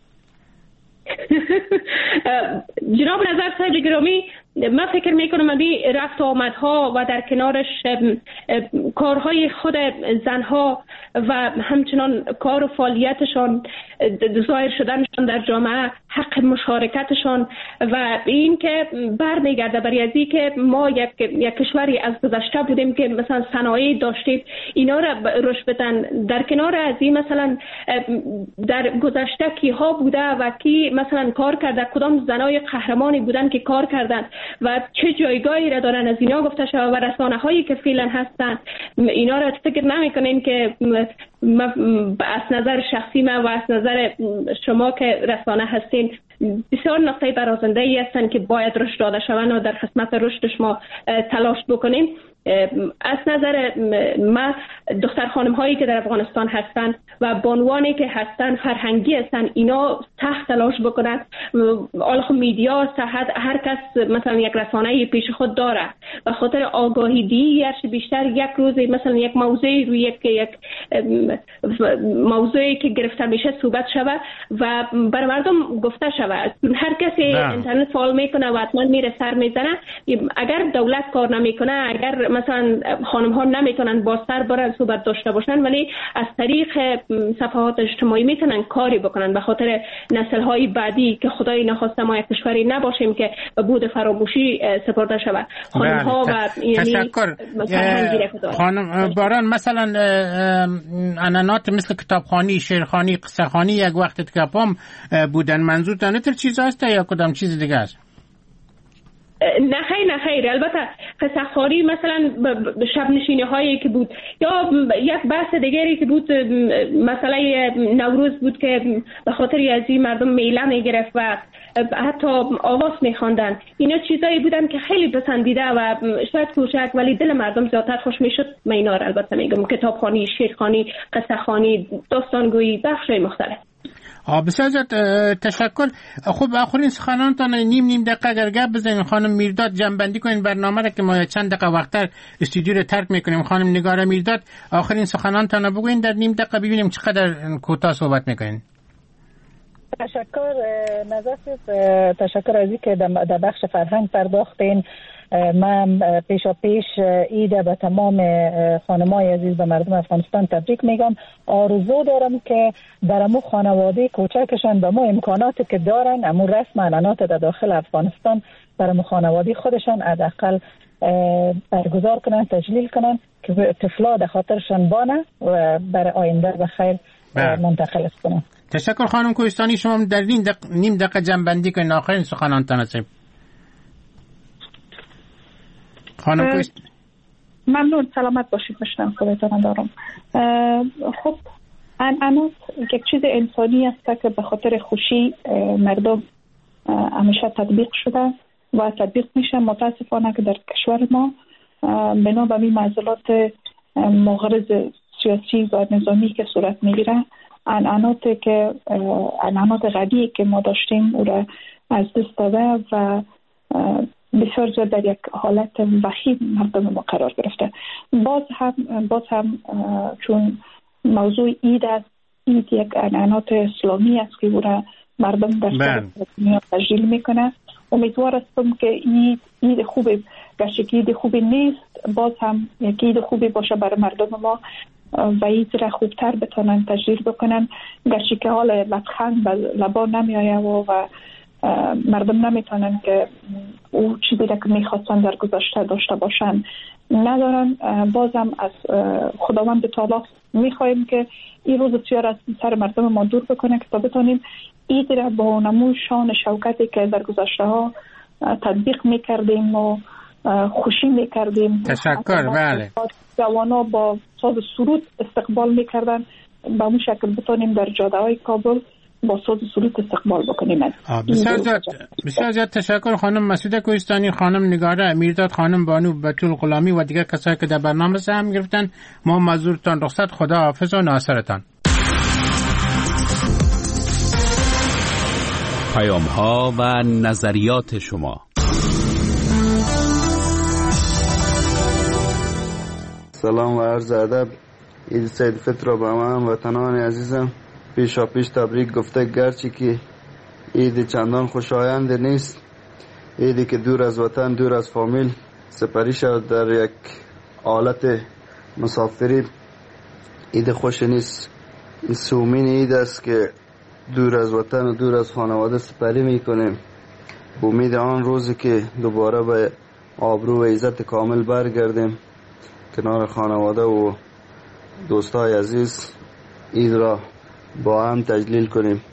I: جناب نظر صاحب گرامی، من فکر میکنم این رفت آمدها و در کنارش کارهای خود زنها و همچنان کار و فعالیتشان، ظاهر شدنشان در جامعه، حق مشارکتشان و این که برمیگرده بر ازی که ما یک یک کشوری از گذشته بودیم که مثلا صنایع داشتیم، اینا را رشد بدن. در کنار از این مثلا در گذشته کیها بوده و کی مثلا کار کرده، کدام زنای قهرمانی بودن که کار کردن و چه جایگاهی را دارن، از اینا گفته شده و رسانه هایی که فعلا هستن اینا را فکر نمیکنین که از نظر شخصی من و از نظر شما که رسانه هستین بسیار نقطه برازنده ای هستن که باید رشد داده شوند و در خدمت رشدش ما تلاش بکنیم. از نظر ما دختر خانم هایی که در افغانستان هستن و بانوانی که هستن فرهنگی هستن، اینا سخت تلاش بکنن. آلخ میدیا صحت هر کس مثلا یک رسانه پیش خود داره و خاطر آگاهی دی هرچی بیشتر یک روز مثلا یک موضوعی روی یک یک موضوعی که گرفته میشه صحبت شوه و بر مردم گفته شوه. هر کسی اینترنت فعال میکنه و حتما میره سر میزنه. اگر دولت کار نمیکنه، اگر مثلا خانم ها نمیتونن با سر برن صحبت داشته باشن، ولی از طریق صفحات اجتماعی میتونن کاری بکنن به خاطر نسل های بعدی که خدای نخواسته ما یک کشوری نباشیم که به بود فراموشی سپرده شود. خانم ها و
E: تشکر خانم باران، مثلا عنعنات مثل کتابخوانی، شعرخوانی، قصه خوانی یک وقت کپام بودن، منظور تر چیز هست یا کدام چیز دیگه است؟
I: نه خیر نه خیر البته قصه خوانی مثلا شب نشینی هایی که بود یا یک بحث دیگری که بود، مثلا نوروز بود که به خاطر از این مردم میله میگرفت و حتی آواز میخواندن. اینا چیزایی بودن که خیلی پسندیده و شاید کوچک ولی دل مردم زیادتر خوش میشد. من اینا رو البته میگم، کتابخوانی، شعرخوانی، قصه خوانی، داستانگویی، بخشای مختلف.
E: آه بسیار تشکر. خب آخرین سخنانتان نیم نیم دقیقه اگر گپ بزنین خانم میرداد، جنبندی کنین برنامه را که ما چند دقیقه وقتر استودیو رو ترک میکنیم. خانم نگار میرداد آخرین سخنانتان بگوین در نیم دقیقه، ببینیم چقدر کوتاه صحبت میکنین.
H: تشکر نظر تشکر از اینکه در بخش فرهنگ پرداختین. من پیشا پیش ایده به تمام خانمای عزیز به مردم افغانستان تبریک میگم. آرزو دارم که در امو خانواده کوچکشان به مو امکاناتی که دارن امو رسم عنعنات در داخل افغانستان بر امو خانواده خودشان حداقل برگزار کنن، تجلیل کنن که طفلا در خاطرشان بانه و برای آینده به خیر منتقل کنن.
E: تشکر خانم کوهستانی. شما در نیم دق... نیم دقیقه جنبندی کنین آخرین سخنانتان هستیم. خانم کوهستانی
F: ممنون، سلامت باشید. مشتم خودتان دارم. خب عنعنات یک چیز انسانی است که به خاطر خوشی مردم همیشه تطبیق شده و تطبیق میشه. متاسفانه که در کشور ما بنا به این معضلات مغرض سیاسی و نظامی که صورت میگیره، عنعنات که عنعنات قدیمی که ما داشتیم او را از دست داده و بسیار زیاد در یک حالت وحید مردم ما قرار گرفته. باز هم باز هم چون موضوع اید است، اید یک عنعنات اسلامی است که او را مردم در دنیا تجلیل میکنه. امیدوار هستم که اید اید خوبی گرچه که اید خوبی نیست، باز هم یک اید خوبی باشه برای مردم ما و اید را خوبتر بتونن تجلیل بکنن، گرچه که حال لبخند به لبا نمی آید و, و مردم نمیتونن که او چیزی را که میخواستن در گذشته داشته باشن ندارن. بازم از خداوند تعالی میخوایم که این روز بسیار از سر مردم ما دور بکنه که تا بتونیم اید را با نمو شان شوکتی که در گذشته ها تطبیق میکردیم و خوشی میکردیم.
E: تشکر. بله.
F: جوانا با ساز سرود استقبال میکردن، با اون شکل بتونیم در جاده های کابل با ساز سلوک استقبال بکنیم.
E: بسیار زیاد بسیار زیاد تشکر خانم مسعوده کوهستانی، خانم نگاره امیرداد، خانم بانو بتول غلامی و دیگر کسایی که در برنامه سهم گرفتن. ما مزورتان رخصت، خدا حافظ و ناصرتان.
A: پیام ها و نظریات شما.
J: سلام و عرض ادب. عید سید فطر را به همه وطنان عزیزم پیشا پیش تبریک گفته، گرچه که عید چندان خوشایند نیست، عیدی که دور از وطن، دور از فامیل سپری شد در یک حالت مسافری، عید خوش نیست. این سومین عید است که دور از وطن و دور از خانواده سپری میکنیم، به امید آن روزی که دوباره به آبرو و عزت کامل برگردیم کنار خانواده و دوستای عزیز عید را با هم تجلیل کنیم.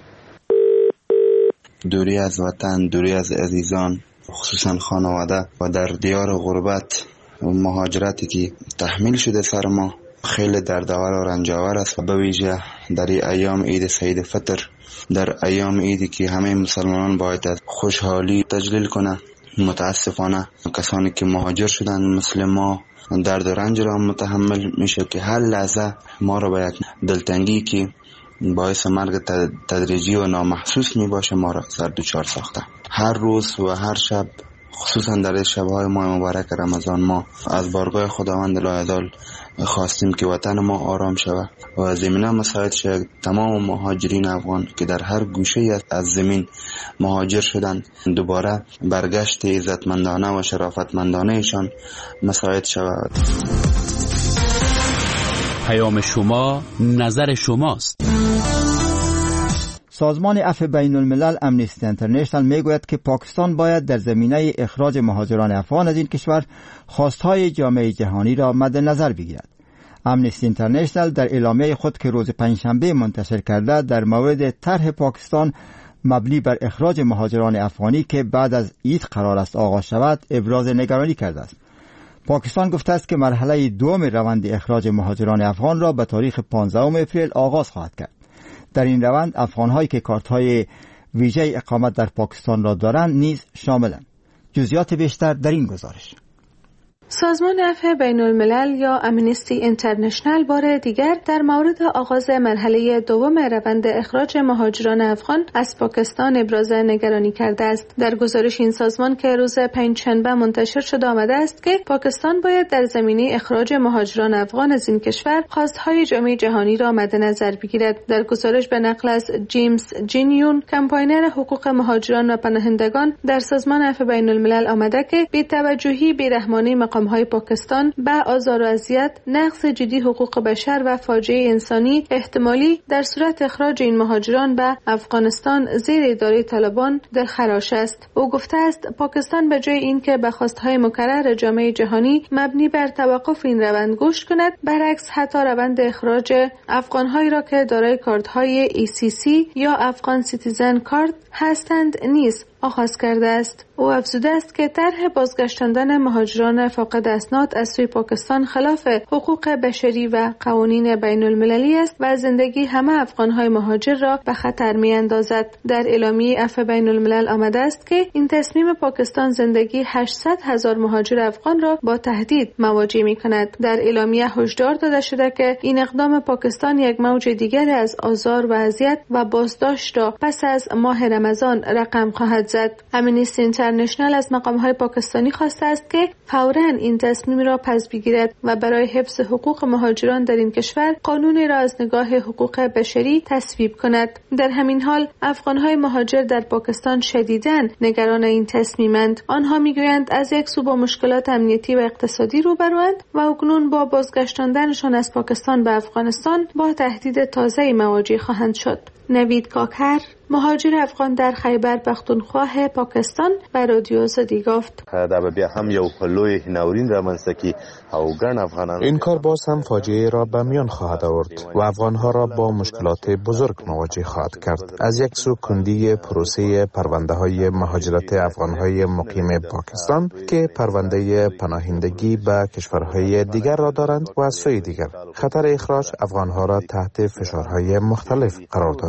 K: دوری از وطن، دوری از عزیزان، خصوصا خانواده و در دیار غربت و مهاجرتی که تحمیل شده سر ما خیلی دردآور و رنجاور است، و به ویژه در ایام عید سید فطر، در ایام عیدی که همه مسلمانان باید خوشحالی تجلیل کنه. متاسفانه کسانی که مهاجر شدن مثل ما درد و رنج را متحمل میشه که هر لحظه ما را به یک دلتنگی که باعث مرگ تدریجی و نامحسوس می باشه ما را سر دوچار ساخته. هر روز و هر شب، خصوصا در شبهای ماه مبارک رمضان، ما از بارگاه خداوند لایعدال خواستیم که وطن ما آرام شود و زمینه مساعد شد تمام مهاجرین افغان که در هر گوشه از زمین مهاجر شدند دوباره برگشت عزتمندانه و شرافتمندانه ایشان مساعد شود.
A: پیام شما، نظر شماست.
L: سازمان عفو بین الملل امنیستی انترنشنال میگوید که پاکستان باید در زمینه اخراج مهاجران افغان از این کشور خواستهای جامعه جهانی را مد نظر بگیرد. امنیستی انترنشنال در اعلامیه خود که روز پنجشنبه منتشر کرده در مورد طرح پاکستان مبنی بر اخراج مهاجران افغانی که بعد از عید قرار است آغاز شود ابراز نگرانی کرده است. پاکستان گفته است که مرحله دوم روند اخراج مهاجران افغان را به تاریخ پانزدهم اپریل آغاز خواهد کرد. در این روند افغان‌هایی که کارت‌های ویژه اقامت در پاکستان را دارند نیز شاملند. جزئیات بیشتر در این گزارش.
M: سازمان عفو بین الملل یا امنیستی انترنشنال بار دیگر در مورد آغاز مرحله دوم روند اخراج مهاجران افغان از پاکستان ابراز نگرانی کرده است. در گزارش این سازمان که روز پنجشنبه منتشر شده آمده است که پاکستان باید در زمینه اخراج مهاجران افغان از این کشور خواستهای جامعه جهانی را مد نظر بگیرد. در گزارش به نقل از جیمز جینیون، کمپاینر حقوق مهاجران و پناهندگان در سازمان عفو بین الملل آمده که بی‌توجهی، بی‌رحمانه های پاکستان به آزار و اذیت، نقض جدی حقوق بشر و فاجعه انسانی احتمالی در صورت اخراج این مهاجران به افغانستان زیر اداره طالبان دلخراش است. او گفته است پاکستان به جای اینکه به خواستهای مکرر جامعه جهانی مبنی بر توقف این روند گوش کند، برعکس حتی روند اخراج افغانهایی را که دارای کارت‌های ای سی سی یا افغان سیتیزن کارت هستند نیز آغاز کرده است. او افزوده است که طرح بازگشتاندن مهاجران فاقد اسناد از سوی پاکستان خلاف حقوق بشری و قوانین بین المللی است و زندگی همه افغانهای مهاجر را به خطر می اندازد. در اعلامیه عفو بین الملل آمده است که این تصمیم پاکستان زندگی هشتصد هزار مهاجر افغان را با تهدید مواجه می کند. در اعلامیه هشدار داده شده که این اقدام پاکستان یک موج دیگر از آزار و اذیت و بازداشت را پس از ماه رمضان رقم خواهد زد. امنیستی انترنشنال از مقام‌های پاکستانی خواسته است که فوراً این تصمیم را پس بگیرد و برای حفظ حقوق مهاجران در این کشور قانونی را از نگاه حقوق بشری تصویب کند. در همین حال افغان‌های مهاجر در پاکستان شدیداً نگران این تصمیمند. آنها میگویند از یک سو با مشکلات امنیتی و اقتصادی روبروند و اکنون با بازگشتاندنشان از پاکستان به افغانستان با تهدید تازه‌ای مواجه خواهند شد. نوید کاکر، مهاجر افغان در خیبر پختونخوا پاکستان، به رادیو آزادی گفت
N: دا بیا هم یو لوی ناورین رامنځته کی او ګڼ افغانان
O: این کار باز هم فاجعه را به میان خواهد آورد و افغانها را با مشکلات بزرگ مواجه خواهد کرد. از یک سو کندی پروسه پرونده های مهاجرت افغانهای مقیم پاکستان که پرونده پناهندگی به کشورهای دیگر را دارند و از سوی دیگر خطر اخراج افغانها را تحت فشارهای مختلف قرار داده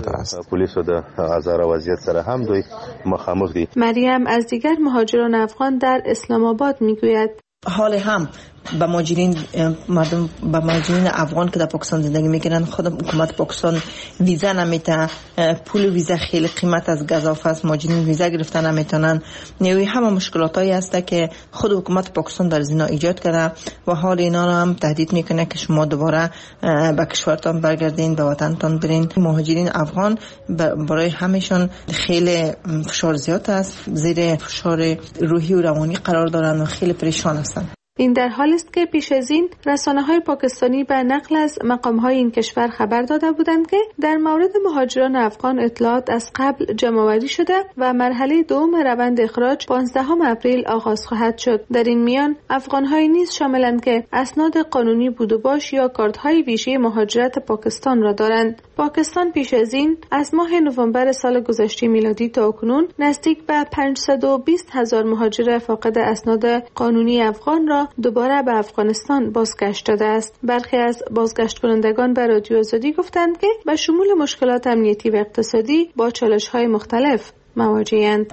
O: شده است.
N: پلیس و د هزار وضعیت سره هم دوی مخامخ دي.
M: مریم از دیگر مهاجران افغان در اسلام آباد میگوید
P: حال هم به مهاجرین مردم به مهاجرین افغان که در پاکستان زندگی میکنن خود حکومت پاکستان ویزا نمیته، پول ویزا خیلی قیمت از گزافه است، مهاجرین ویزا گرفتن نمیتونن. نیوی همه مشکلاتایی هست که خود حکومت پاکستان در زینا ایجاد کرده و حال اینا رو هم تهدید میکنه که شما دوباره به کشورتان برگردین، به وطنتان برین. مهاجرین افغان برای همشون خیلی فشار زیاد است، زیر فشار روحی و روانی قرار دارن و خیلی پریشان هستن.
M: این در حالی است که پیش از این رسانه‌های پاکستانی به نقل از مقام‌های این کشور خبر داده بودند که در مورد مهاجران افغان اطلاعات از قبل جمع‌آوری شده و مرحله دوم روند اخراج پانزدهم اپریل آغاز خواهد شد. در این میان افغان‌های نیز شاملند که اسناد قانونی بود و باش یا کارت‌های ویژه مهاجرت پاکستان را دارند. پاکستان پیش از این از ماه نوامبر سال گذشته میلادی تا اکنون نزدیک به پانصد و بیست هزار مهاجر فاقد اسناد قانونی افغان را دوباره به افغانستان بازگشت داده است. برخی از بازگشت کنندگان به رادیو آزادی گفتند که به شمول مشکلات امنیتی و اقتصادی با چالش‌های مختلف مواجه‌اند.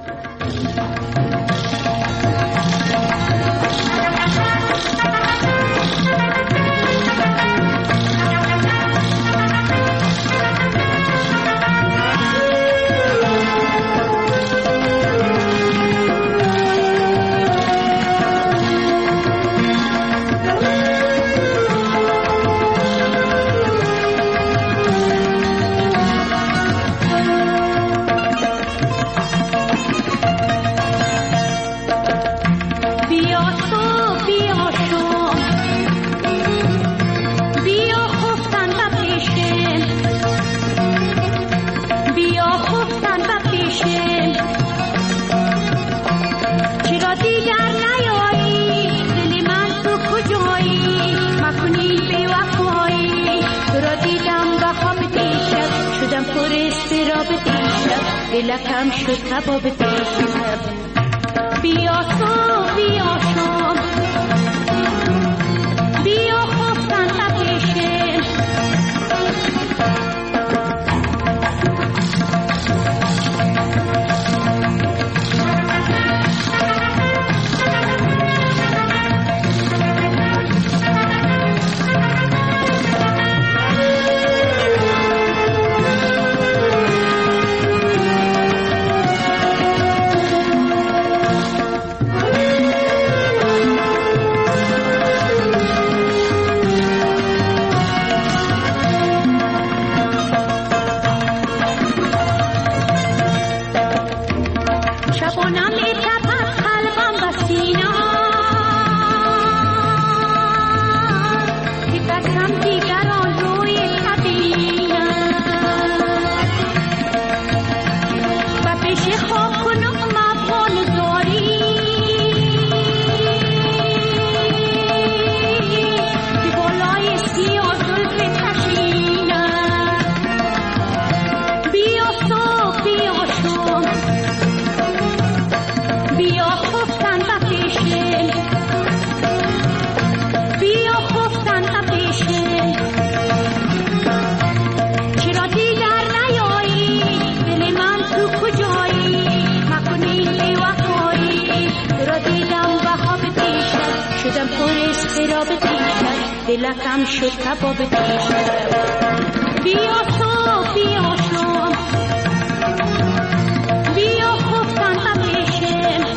Q: دلکم شد کباب دیشب بیا تو بیا شام بیا خفتن بپیشن دلکم شد کباب دیشب بیا تو بیا شام بیا خفتن بپیشن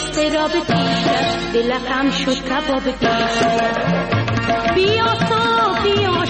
Q: استراب پیشش دلکم شد کباب پیشش بیا تا بیا